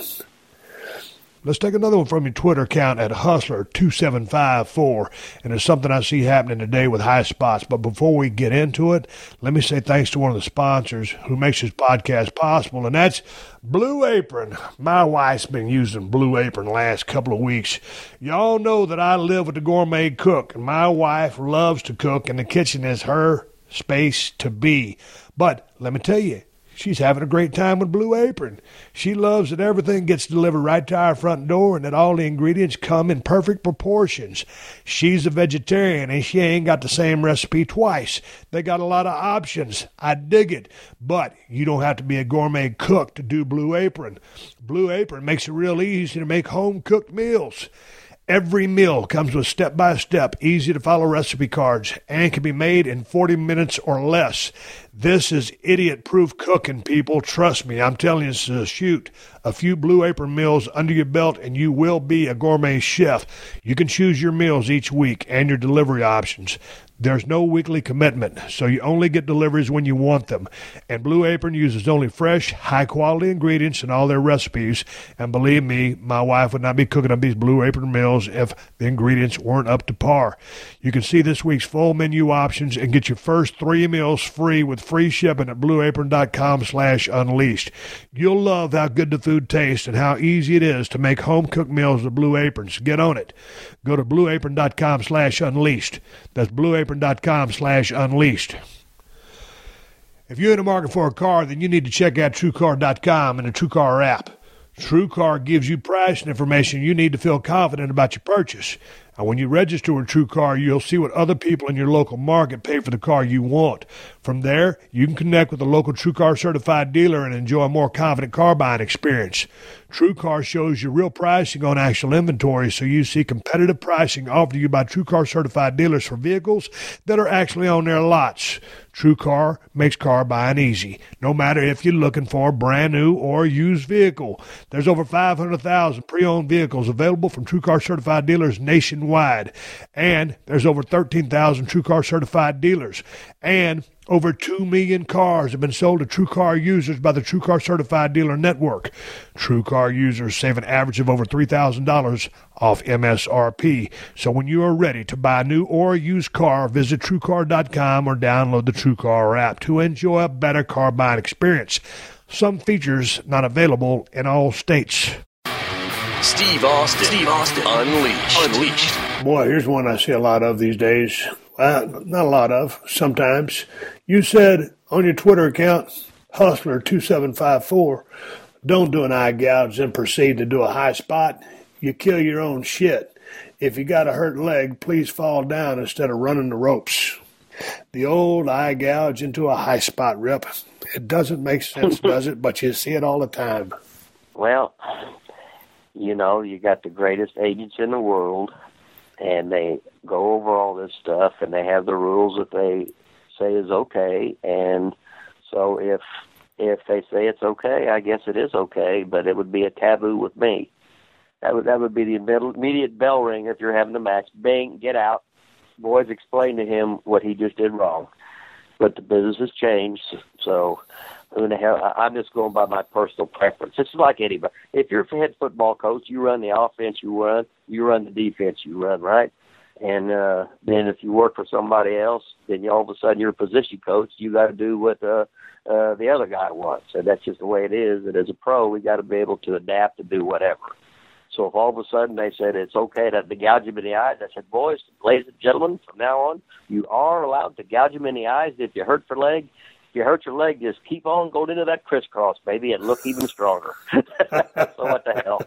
Let's take another one from your Twitter account at Hustler2754. And it's something I see happening today with High Spots. But before we get into it, let me say thanks to one of the sponsors who makes this podcast possible, and that's Blue Apron. My wife's been using Blue Apron the last couple of weeks. Y'all know that I live with the gourmet cook, and my wife loves to cook, and the kitchen is her space to be. But let me tell you, she's having a great time with Blue Apron. She loves that everything gets delivered right to our front door and that all the ingredients come in perfect proportions. She's a vegetarian and she ain't got the same recipe twice. They got a lot of options. I dig it. But you don't have to be a gourmet cook to do Blue Apron. Blue Apron makes it real easy to make home-cooked meals. Every meal comes with step-by-step, easy-to-follow recipe cards and can be made in 40 minutes or less. This is idiot-proof cooking, people. Trust me, I'm telling you, this is a shoot. A few Blue Apron meals under your belt and you will be a gourmet chef. You can choose your meals each week and your delivery options. There's no weekly commitment, so you only get deliveries when you want them. And Blue Apron uses only fresh, high-quality ingredients in all their recipes. And believe me, my wife would not be cooking up these Blue Apron meals if the ingredients weren't up to par. You can see this week's full menu options and get your first 3 meals free with free shipping at blueapron.com/unleashed. You'll love how good the food tastes and how easy it is to make home-cooked meals with Blue Aprons. Get on it. Go to blueapron.com/unleashed. That's blueapron.com/unleashed. If you're in the market for a car, then you need to check out TrueCar.com and the TrueCar app. TrueCar gives you price and information you need to feel confident about your purchase. And when you register with TrueCar, you'll see what other people in your local market pay for the car you want. From there, you can connect with a local TrueCar certified dealer and enjoy a more confident car buying experience. TrueCar shows you real pricing on actual inventory, so you see competitive pricing offered to you by TrueCar certified dealers for vehicles that are actually on their lots. TrueCar makes car buying easy, no matter if you're looking for a brand new or used vehicle. There's over 500,000 pre-owned vehicles available from TrueCar certified dealers nationwide, and there's over 13,000 TrueCar certified dealers, and over 2 million cars have been sold to TrueCar users by the TrueCar Certified Dealer Network. TrueCar users save an average of over $3,000 off MSRP. So when you are ready to buy a new or used car, visit TrueCar.com or download the TrueCar app to enjoy a better car buying experience. Some features not available in all states. Steve Austin, Unleashed. Boy, here's one I see a lot of these days. Not a lot of, sometimes. You said on your Twitter account, Hustler2754, don't do an eye gouge and proceed to do a high spot. You kill your own shit. If you got a hurt leg, please fall down instead of running the ropes. The old eye gouge into a high spot rip. It doesn't make sense, does it? But you see it all the time. Well, you got the greatest agents in the world, and they go over all this stuff, and they have the rules that they say is okay. And so if they say it's okay, I guess it is okay, but it would be a taboo with me. That would be the immediate bell ring if you're having a match. Bang, get out. Boys, explain to him what he just did wrong. But the business has changed, so who the hell? I'm just going by my personal preference. It's like anybody. If you're a head football coach, you run the offense you run the defense you run, right? And then if you work for somebody else, then all of a sudden you're a position coach. You got to do what the other guy wants. And that's just the way it is. And as a pro, we got to be able to adapt to do whatever. So if all of a sudden they said it's okay to gouge him in the eyes, I said, boys, ladies and gentlemen, from now on, you are allowed to gouge him in the eyes if you hurt your leg. If you hurt your leg, just keep on going into that crisscross, baby, and look even stronger. So what the hell?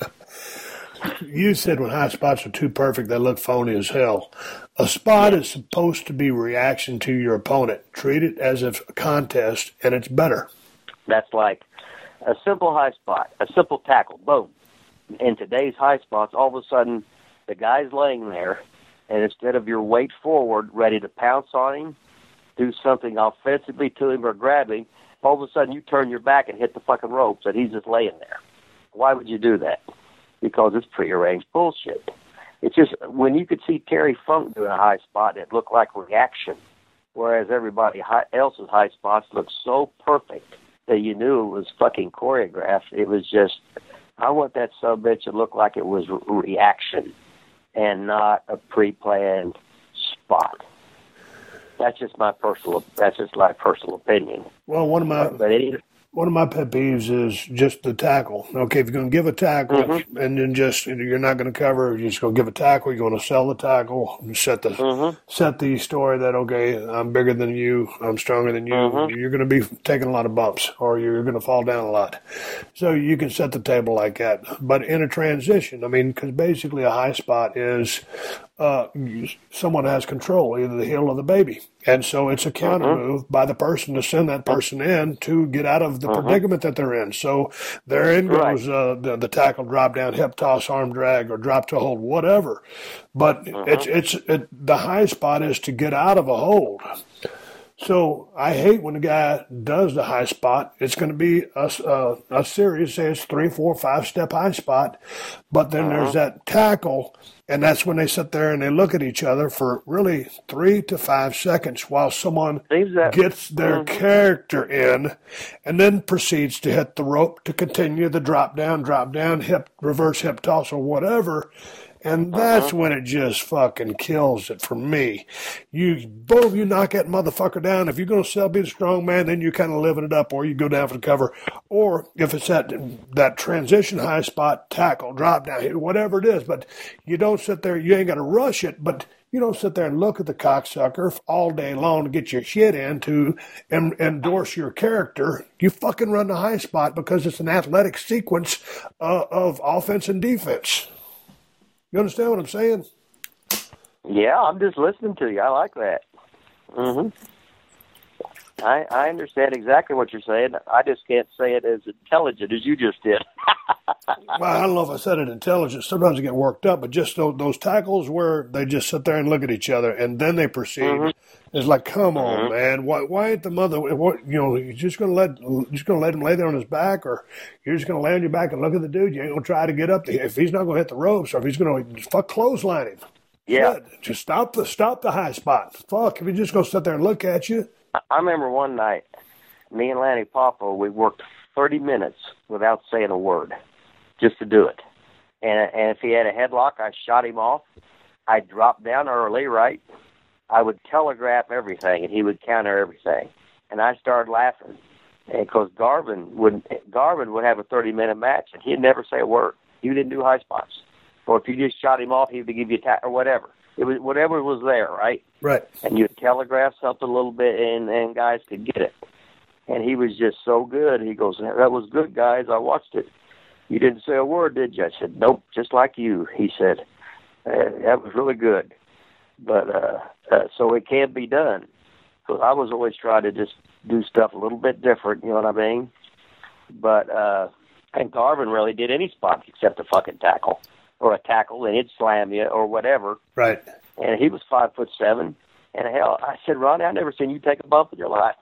You said when high spots are too perfect, they look phony as hell. A spot is supposed to be reaction to your opponent. Treat it as a contest, and it's better. That's like a simple high spot, a simple tackle, boom. In today's high spots, all of a sudden, the guy's laying there, and instead of your weight forward, ready to pounce on him, do something offensively to him or grab him, all of a sudden you turn your back and hit the fucking ropes and he's just laying there. Why would you do that? Because it's prearranged bullshit. It's just when you could see Terry Funk doing a high spot, it looked like reaction, whereas everybody else's high spots looked so perfect that you knew it was fucking choreographed. It was just, I want that sub-bitch to look like it was reaction and not a pre-planned spot. That's just my personal opinion. Well, one of my pet peeves is just the tackle. Okay, if you're going to give a tackle and then just you're not going to cover, you're just going to give a tackle. You're going to sell the tackle and set the story that okay, I'm bigger than you, I'm stronger than you. You're going to be taking a lot of bumps, or you're going to fall down a lot. So you can set the table like that. But in a transition, I mean, because basically a high spot is someone has control, either the heel or the baby. And so it's a counter move by the person to send that person in to get out of the predicament that they're in. So therein goes the tackle, drop down, hip toss, arm drag, or drop to hold, whatever. But the high spot is to get out of a hold. So I hate when a guy does the high spot. It's going to be a series, say it's 3, 4, 5 step high spot, but then there's that tackle, and that's when they sit there and they look at each other for really 3 to 5 seconds while someone gets their character in, and then proceeds to hit the rope to continue the drop down, hip reverse hip toss or whatever. And that's when it just fucking kills it for me. Both of you knock that motherfucker down. If you're going to sell being a strong man, then you're kind of living it up, or you go down for the cover. Or if it's that transition high spot, tackle, drop down, whatever it is. But you don't sit there, you ain't got to rush it, but you don't sit there and look at the cocksucker all day long to get your shit in to endorse your character. You fucking run the high spot because it's an athletic sequence of offense and defense. You understand what I'm saying? Yeah, I'm just listening to you. I like that. I understand exactly what you're saying. I just can't say it as intelligent as you just did. Well, I don't know if I said it intelligent. Sometimes I get worked up, but just those tackles where they just sit there and look at each other and then they proceed. It's like, come on, man. Why ain't the mother? You're just gonna let him lay there on his back, or you're just gonna lay on your back and look at the dude. You ain't gonna try to get up there if he's not gonna hit the ropes, or if he's gonna clothesline him. Yeah, shit. Just stop the high spot. Fuck, if he's just gonna sit there and look at you. I remember one night, me and Lanny Poffo, we worked 30 minutes without saying a word, just to do it. And if he had a headlock, I shot him off. I dropped down early, right? I would telegraph everything, and he would counter everything. And I started laughing, and because Garvin would have a 30-minute match, and he'd never say a word. He didn't do high spots. Or if you just shot him off, he would give you a tap or whatever. It was whatever was there, right? Right. And you'd telegraph something a little bit, and guys could get it. And he was just so good. He goes, "That was good, guys. I watched it. You didn't say a word, did you?" I said, "Nope, just like you." He said, "That was really good." But so it can't be done. Because I was always trying to just do stuff a little bit different, you know what I mean? But and Garvin really did any spots except a fucking tackle. Or a tackle, and he'd slam you, or whatever. Right. And he was 5'7", and hell, I said, "Ronnie, I've never seen you take a bump in your life."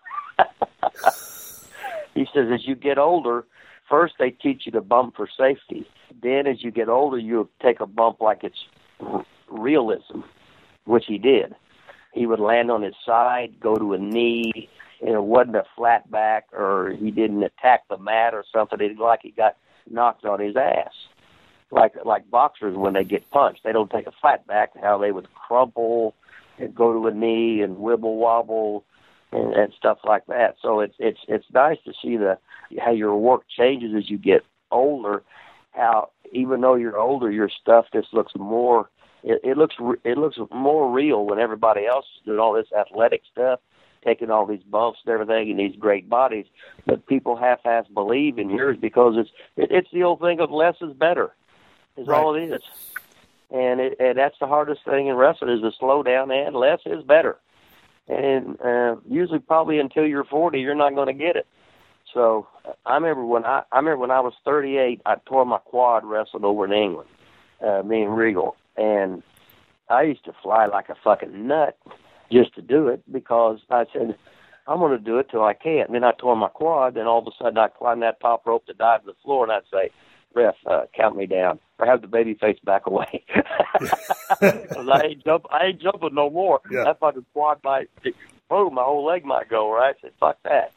He says, as you get older, first they teach you to bump for safety. Then as you get older, you take a bump like it's realism, which he did. He would land on his side, go to a knee, and it wasn't a flat back, or he didn't attack the mat or something. It looked like he got knocked on his ass. Like boxers, when they get punched, they don't take a flat back. How they would crumple and go to a knee and wibble wobble and stuff like that. So it's nice to see how your work changes as you get older. How even though you're older, your stuff just looks more. It looks more real when everybody else is doing all this athletic stuff, taking all these bumps and everything, and these great bodies. But people half-ass believe in yours because it's the old thing of less is better. Is right. All it is. And that's the hardest thing in wrestling is to slow down, and less is better. And usually probably until you're 40, you're not going to get it. So I remember when I was 38, I tore my quad wrestling over in England, me and Regal. And I used to fly like a fucking nut just to do it because I said, I'm going to do it till I can't. And then I tore my quad, and all of a sudden I climbed that top rope to dive to the floor, and I'd say, ref, count me down, or have the baby face back away. Because I ain't jumping no more. Yeah. That fucking quad might, boom, my whole leg might go, right? I said, fuck that.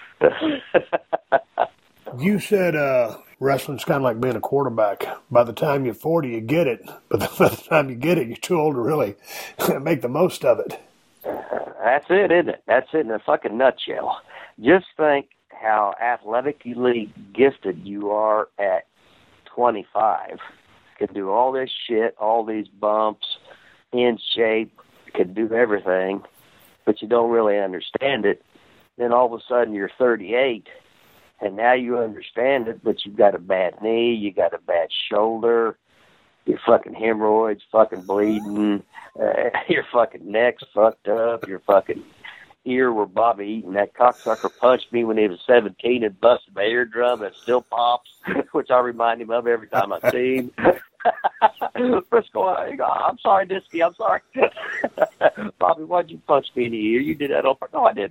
You said wrestling's kind of like being a quarterback. By the time you're 40, you get it. But by the time you get it, you're too old to really make the most of it. That's it, isn't it? That's it in a fucking nutshell. Just think how athletically gifted you are at 25. Can do all this shit, all these bumps, in shape, can do everything, but you don't really understand it. Then all of a sudden you're 38, and now you understand it, but you've got a bad knee, you got a bad shoulder, your fucking hemorrhoids fucking bleeding, your fucking neck's fucked up, your fucking ear where Bobby Eaton, that cocksucker, punched me when he was 17 and busted my eardrum that still pops, which I remind him of every time I see him. Briscoe, I'm sorry, Disky, I'm sorry. Bobby, why'd you punch me in the ear? You did that on purpose. No, I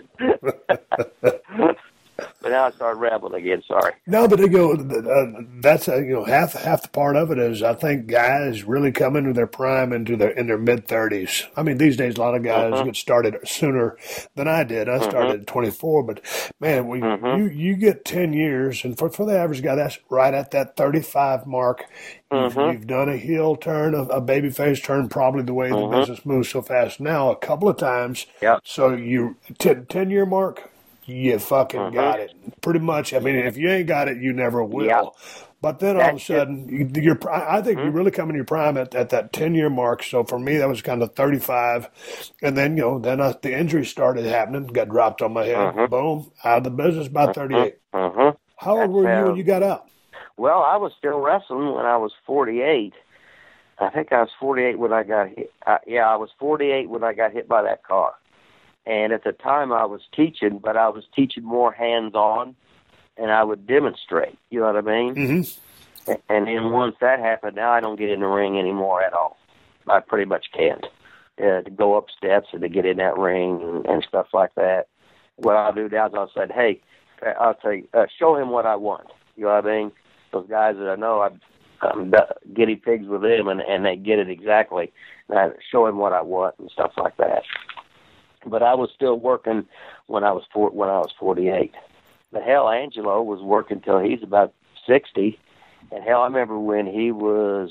didn't. But now I started rambling again. Sorry. No, but they go. That's half the part of it is I think guys really come into their prime in their mid-30s. I mean, these days a lot of guys get started sooner than I did. I started at 24, but man, when you get 10 years, and for the average guy, that's right at that 35 mark. You've done a heel turn, a babyface turn, probably the way the business moves so fast now. A couple of times. Yep. So you 10-year mark. You fucking got it. Pretty much. I mean, if you ain't got it, you never will. Yeah. But then all of a sudden, I think you really come in your prime at that 10-year mark. So for me, that was kind of 35. And then, the injury started happening, got dropped on my head. Boom, out of the business by 38. How old were you when you got out? Well, I was still wrestling when I was 48. I think I was 48 when I got hit. I was 48 when I got hit by that car. And at the time I was teaching, but I was teaching more hands-on, and I would demonstrate, you know what I mean? Mm-hmm. And then once that happened, now I don't get in the ring anymore at all. I pretty much can't. To go up steps and to get in that ring and stuff like that. What I'll do now is I'll say, show him what I want, you know what I mean? Those guys that I know, I'm guinea pigs with them, and they get it exactly. And I show him what I want and stuff like that. But I was still working when I was 48. But hell, Angelo was working till he's about 60. And hell, I remember when he was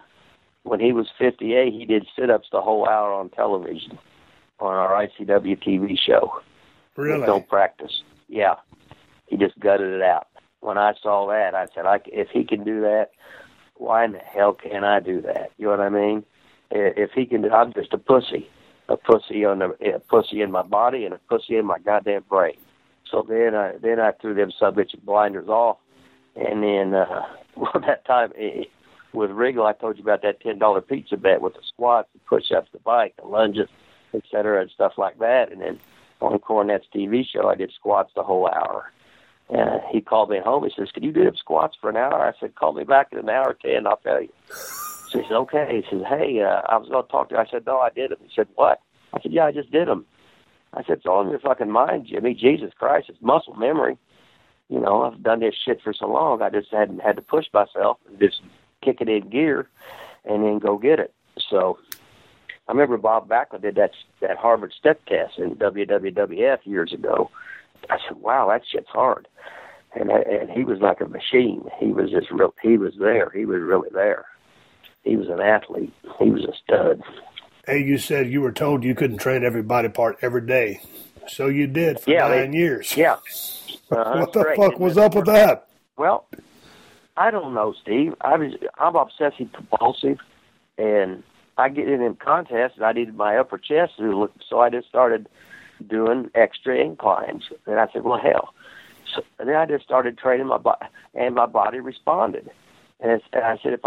58, he did sit-ups the whole hour on television on our ICW TV show. Really? With no practice. Yeah. He just gutted it out. When I saw that, I said, if he can do that, why in the hell can't I do that? You know what I mean? If he can, I'm just a pussy. A pussy in my body and a pussy in my goddamn brain. So then I threw them sub-bitch blinders off, and then that time with Regal, I told you about that $10 pizza bet with the squats, the push-ups, the bike, the lunges, etc., and stuff like that. And then on Cornette's TV show, I did squats the whole hour. And he called me home. He says, "Can you do them squats for an hour?" I said, "Call me back in an hour or 10, I'll tell you." So he said, "Okay." He says, "Hey, I was going to talk to you." I said, "No, I did them." He said, "What?" I said, "Yeah, I just did them." I said, "It's all in your fucking mind, Jimmy. Jesus Christ, it's muscle memory. You know, I've done this shit for so long. I just hadn't had to push myself and just kick it in gear and then go get it." So I remember Bob Backlund did that Harvard step test in WWF years ago. I said, "Wow, that shit's hard." And he was like a machine. He was just real. He was there. He was really there. He was an athlete. He was a stud. Hey, you said you were told you couldn't train every body part every day. So you did for 9 years. Yeah. What the fuck was up with that? Well, I don't know, Steve. I'm obsessive compulsive, and I get in them contests, and I needed my upper chest to look, so I just started doing extra inclines. And I said, well, hell. So, and then I just started training my body, and my body responded. And I said,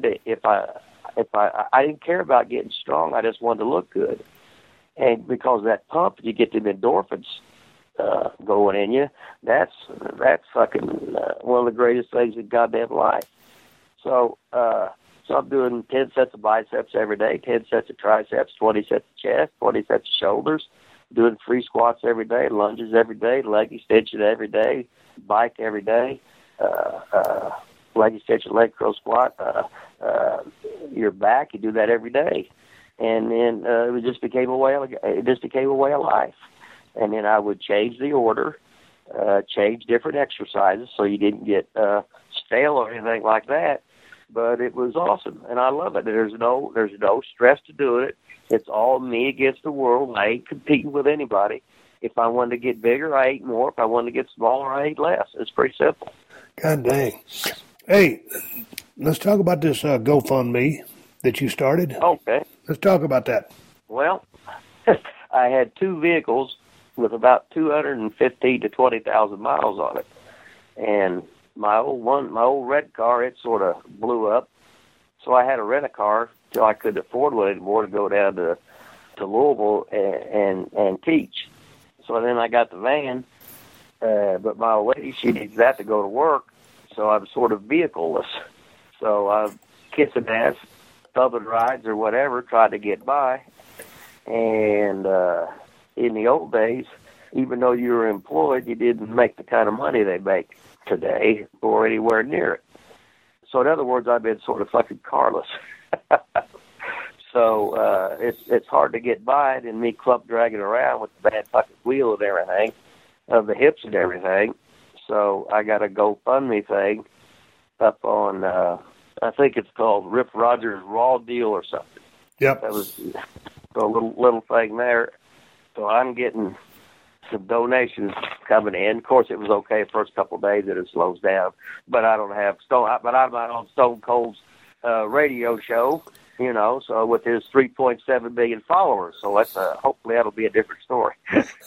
I didn't care about getting strong. I just wanted to look good. And because of that pump, you get them endorphins going in you. That's fucking one of the greatest things in goddamn life. So So I'm doing 10 sets of biceps every day, 10 sets of triceps, 20 sets of chest, 20 sets of shoulders, doing free squats every day, lunges every day, leg extension every day, bike every day, leg extension, leg curl squat, your back, you do that every day. And then it just became a way of life. And then I would change the order, change different exercises so you didn't get stale or anything like that. But it was awesome, and I love it. There's no stress to do it. It's all me against the world. I ain't competing with anybody. If I wanted to get bigger, I ate more. If I wanted to get smaller, I ate less. It's pretty simple. God dang. Hey, let's talk about this GoFundMe that you started. Okay. Let's talk about that. Well, I had two vehicles with about 250 to 20,000 miles on it, and my old red car, it sort of blew up. So I had to rent a car till I couldn't afford one anymore to go down to Louisville and teach. So then I got the van, but my old lady, she needs that to go to work. So I'm sort of vehicleless. So I'm kissing ass, thumping rides or whatever, trying to get by. And in the old days, even though you were employed, you didn't make the kind of money they make today or anywhere near it. So in other words, I've been sort of fucking carless. So it's hard to get by, and me clump dragging around with the bad fucking wheel and everything, of the hips and everything. So I got a GoFundMe thing up on, I think it's called Rip Rogers Raw Deal or something. Yep. That was a little thing there. So I'm getting some donations coming in. Of course, it was okay the first couple of days that it slows down, but I'm not on Stone Cold's radio show, you know, so with his 3.7 million followers. So that's hopefully that'll be a different story.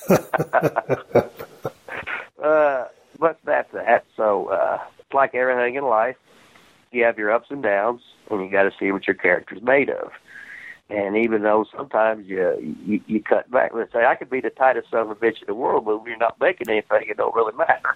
But that's that. So it's like everything in life. You have your ups and downs, and you got to see what your character's made of. And even though sometimes you cut back, let's say I could be the tightest son of a bitch in the world, but if you're not making anything, it don't really matter.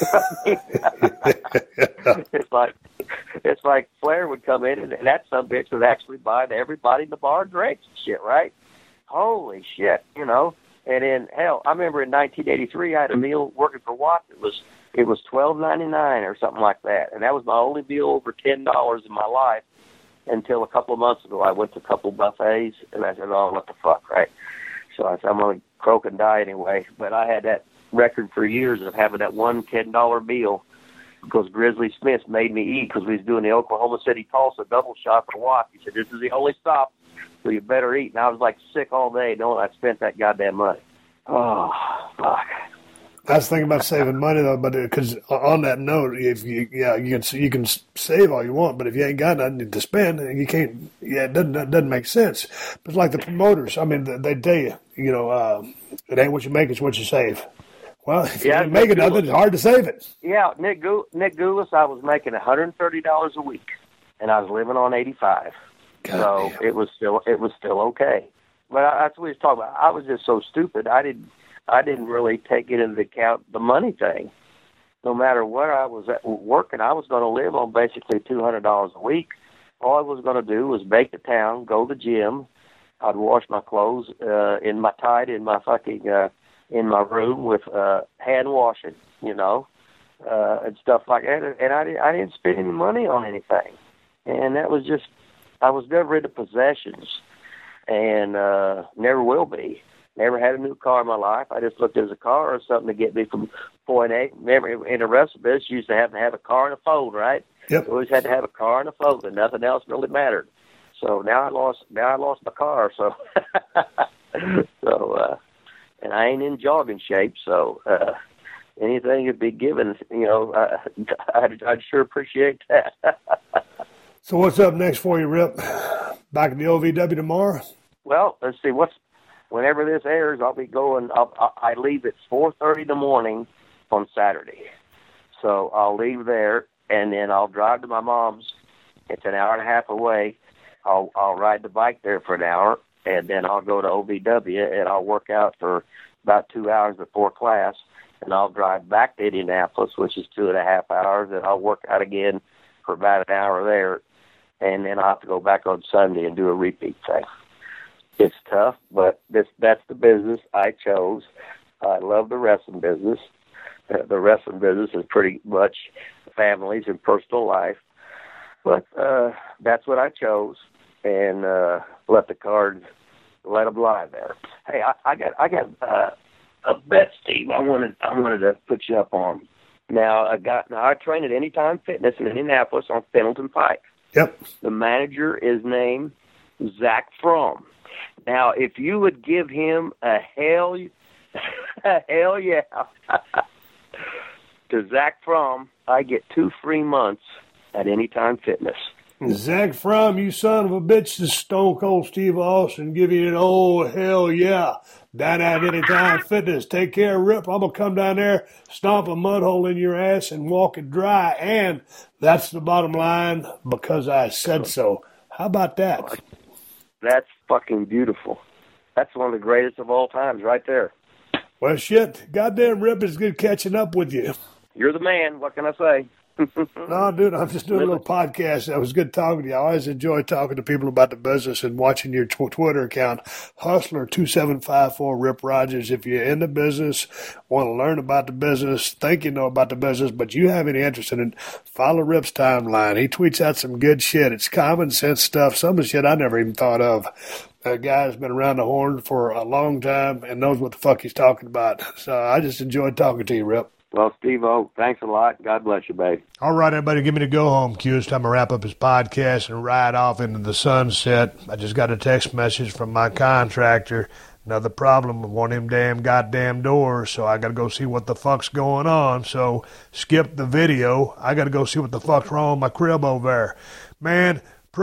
It's like Flair would come in, and that son of a bitch would actually buy everybody in the bar drinks and shit, right? Holy shit, you know. And then hell, I remember in 1983 I had a meal working for Watts. It was $12.99 or something like that, and that was my only meal over $10 in my life. Until a couple of months ago, I went to a couple of buffets, and I said, oh, what the fuck, right? So I said, I'm going to croak and die anyway. But I had that record for years of having that one $10 meal because Grizzly Smith made me eat because we was doing the Oklahoma City Tulsa double shot for Watt. He said, this is the only stop, so you better eat. And I was like sick all day knowing I spent that goddamn money. Oh, fuck. I was thinking about saving money though, but because on that note, if you can save all you want, but if you ain't got nothing to spend, you can't. Yeah, it doesn't make sense. But it's like the promoters. I mean, they tell you, it ain't what you make, it's what you save. Well, if you ain't making nothing, it's hard to save it. Yeah, Nick Goulas, I was making $130 a week, and I was living on $85. So it was still okay. But that's what he was talking about. I was just so stupid. I didn't really take it into account the money thing. No matter where I was working, I was going to live on basically $200 a week. All I was going to do was bake the town, go to the gym. I'd wash my clothes in my in my room with hand washing, and stuff like that. And I didn't spend any money on anything. And that was just, I was never into possessions, and never will be. Never had a new car in my life. I just looked at it as a car or something to get me from point A. Remember, in the wrestling business, you used to have a car and a phone, right? Yep. You always had to have a car and a phone, and nothing else really mattered. So now I lost my car. So, and I ain't in jogging shape. So anything would be given. I'd sure appreciate that. So what's up next for you, Rip? Back in the OVW tomorrow? Well, let's see. Whenever this airs, I'll be going. I leave at 4:30 in the morning on Saturday, so I'll leave there and then I'll drive to my mom's. It's an hour and a half away. I'll ride the bike there for an hour, and then I'll go to OVW and I'll work out for about 2 hours before class, and I'll drive back to Indianapolis, which is 2.5 hours, and I'll work out again for about an hour there. and then I'll have to go back on Sunday and do a repeat thing. It's tough, but that's the business I chose. I love the wrestling business. The wrestling business is pretty much families and personal life, but that's what I chose, and let the cards let them lie there. Hey, I got a bet, Steve. I wanted to put you up on. Now I train at Anytime Fitness in Indianapolis on Pendleton Pike. Yep. The manager is named Zach Fromm. Now, if you would give him a hell yeah to Zach Fromm, I get 2 free months at Anytime Fitness. Zach Fromm, you son of a bitch, to Stone Cold Steve Austin, give you an old hell yeah. Down at Anytime Fitness. Take care, Rip. I'm going to come down there, stomp a mud hole in your ass, and walk it dry. And that's the bottom line, because I said so. How about that? That's fucking beautiful. That's one of the greatest of all times right there. Well, shit. Goddamn, Rip, it's good catching up with you. You're the man. What can I say? No, dude, I'm just doing a little podcast. It was good talking to you. I always enjoy talking to people about the business and watching your Twitter account, Hustler2754 Rip Rogers. If you're in the business, want to learn about the business, think you know about the business, but you have any interest in it, follow Rip's timeline. He tweets out some good shit. It's common sense stuff, some of the shit I never even thought of. A guy's been around the horn for a long time and knows what the fuck he's talking about. So I just enjoyed talking to you, Rip. Well, Steve-O, thanks a lot. God bless you, babe. All right, everybody, give me the go-home cue. It's time to wrap up his podcast and ride off into the sunset. I just got a text message from my contractor. Another problem with one of them damn goddamn doors, so I got to go see what the fuck's going on. So skip the video. I got to go see what the fuck's wrong with my crib over there. Man,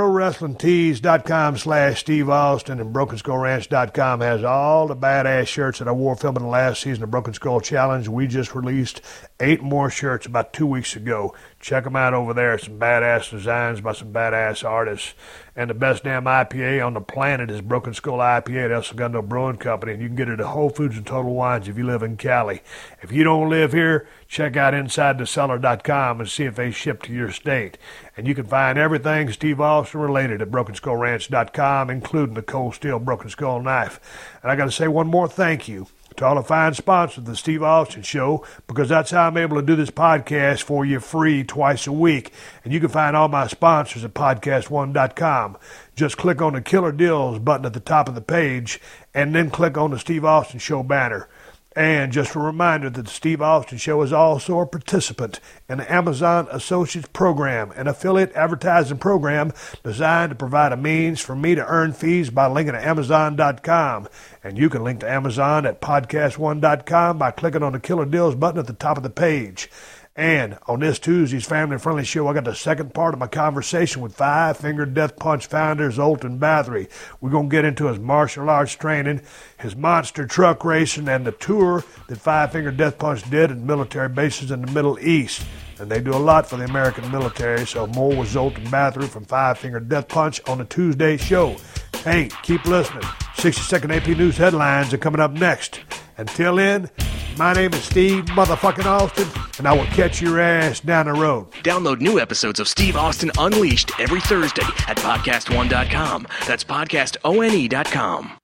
ProWrestlingTees.com/Steve Austin and BrokenSkullRanch.com has all the badass shirts that I wore filming the last season of Broken Skull Challenge. We just released 8 more shirts about 2 weeks ago. Check them out over there. Some badass designs by some badass artists. And the best damn IPA on the planet is Broken Skull IPA at El Segundo Brewing Company. And you can get it at Whole Foods and Total Wines if you live in Cali. If you don't live here, check out InsideTheCellar.com and see if they ship to your state. And you can find everything Steve Austin related at BrokenSkullRanch.com, including the Cold Steel Broken Skull knife. And I got to say one more thank you to all the fine sponsors of the Steve Austin Show, because that's how I'm able to do this podcast for you free twice a week. And you can find all my sponsors at PodcastOne.com. Just click on the Killer Deals button at the top of the page, and then click on the Steve Austin Show banner. And just a reminder that the Steve Austin Show is also a participant in the Amazon Associates Program, an affiliate advertising program designed to provide a means for me to earn fees by linking to Amazon.com. And you can link to Amazon at PodcastOne.com by clicking on the Killer Deals button at the top of the page. And on this Tuesday's family-friendly show, I got the second part of my conversation with Five Finger Death Punch founder Zoltan Bathory. We're going to get into his martial arts training, his monster truck racing, and the tour that Five Finger Death Punch did at military bases in the Middle East. And they do a lot for the American military, so more with Zoltan Bathory from Five Finger Death Punch on the Tuesday show. Hey, keep listening. 60-second AP News headlines are coming up next. Until then, my name is Steve motherfucking Austin, and I will catch your ass down the road. Download new episodes of Steve Austin Unleashed every Thursday at PodcastOne.com. That's PodcastOne.com.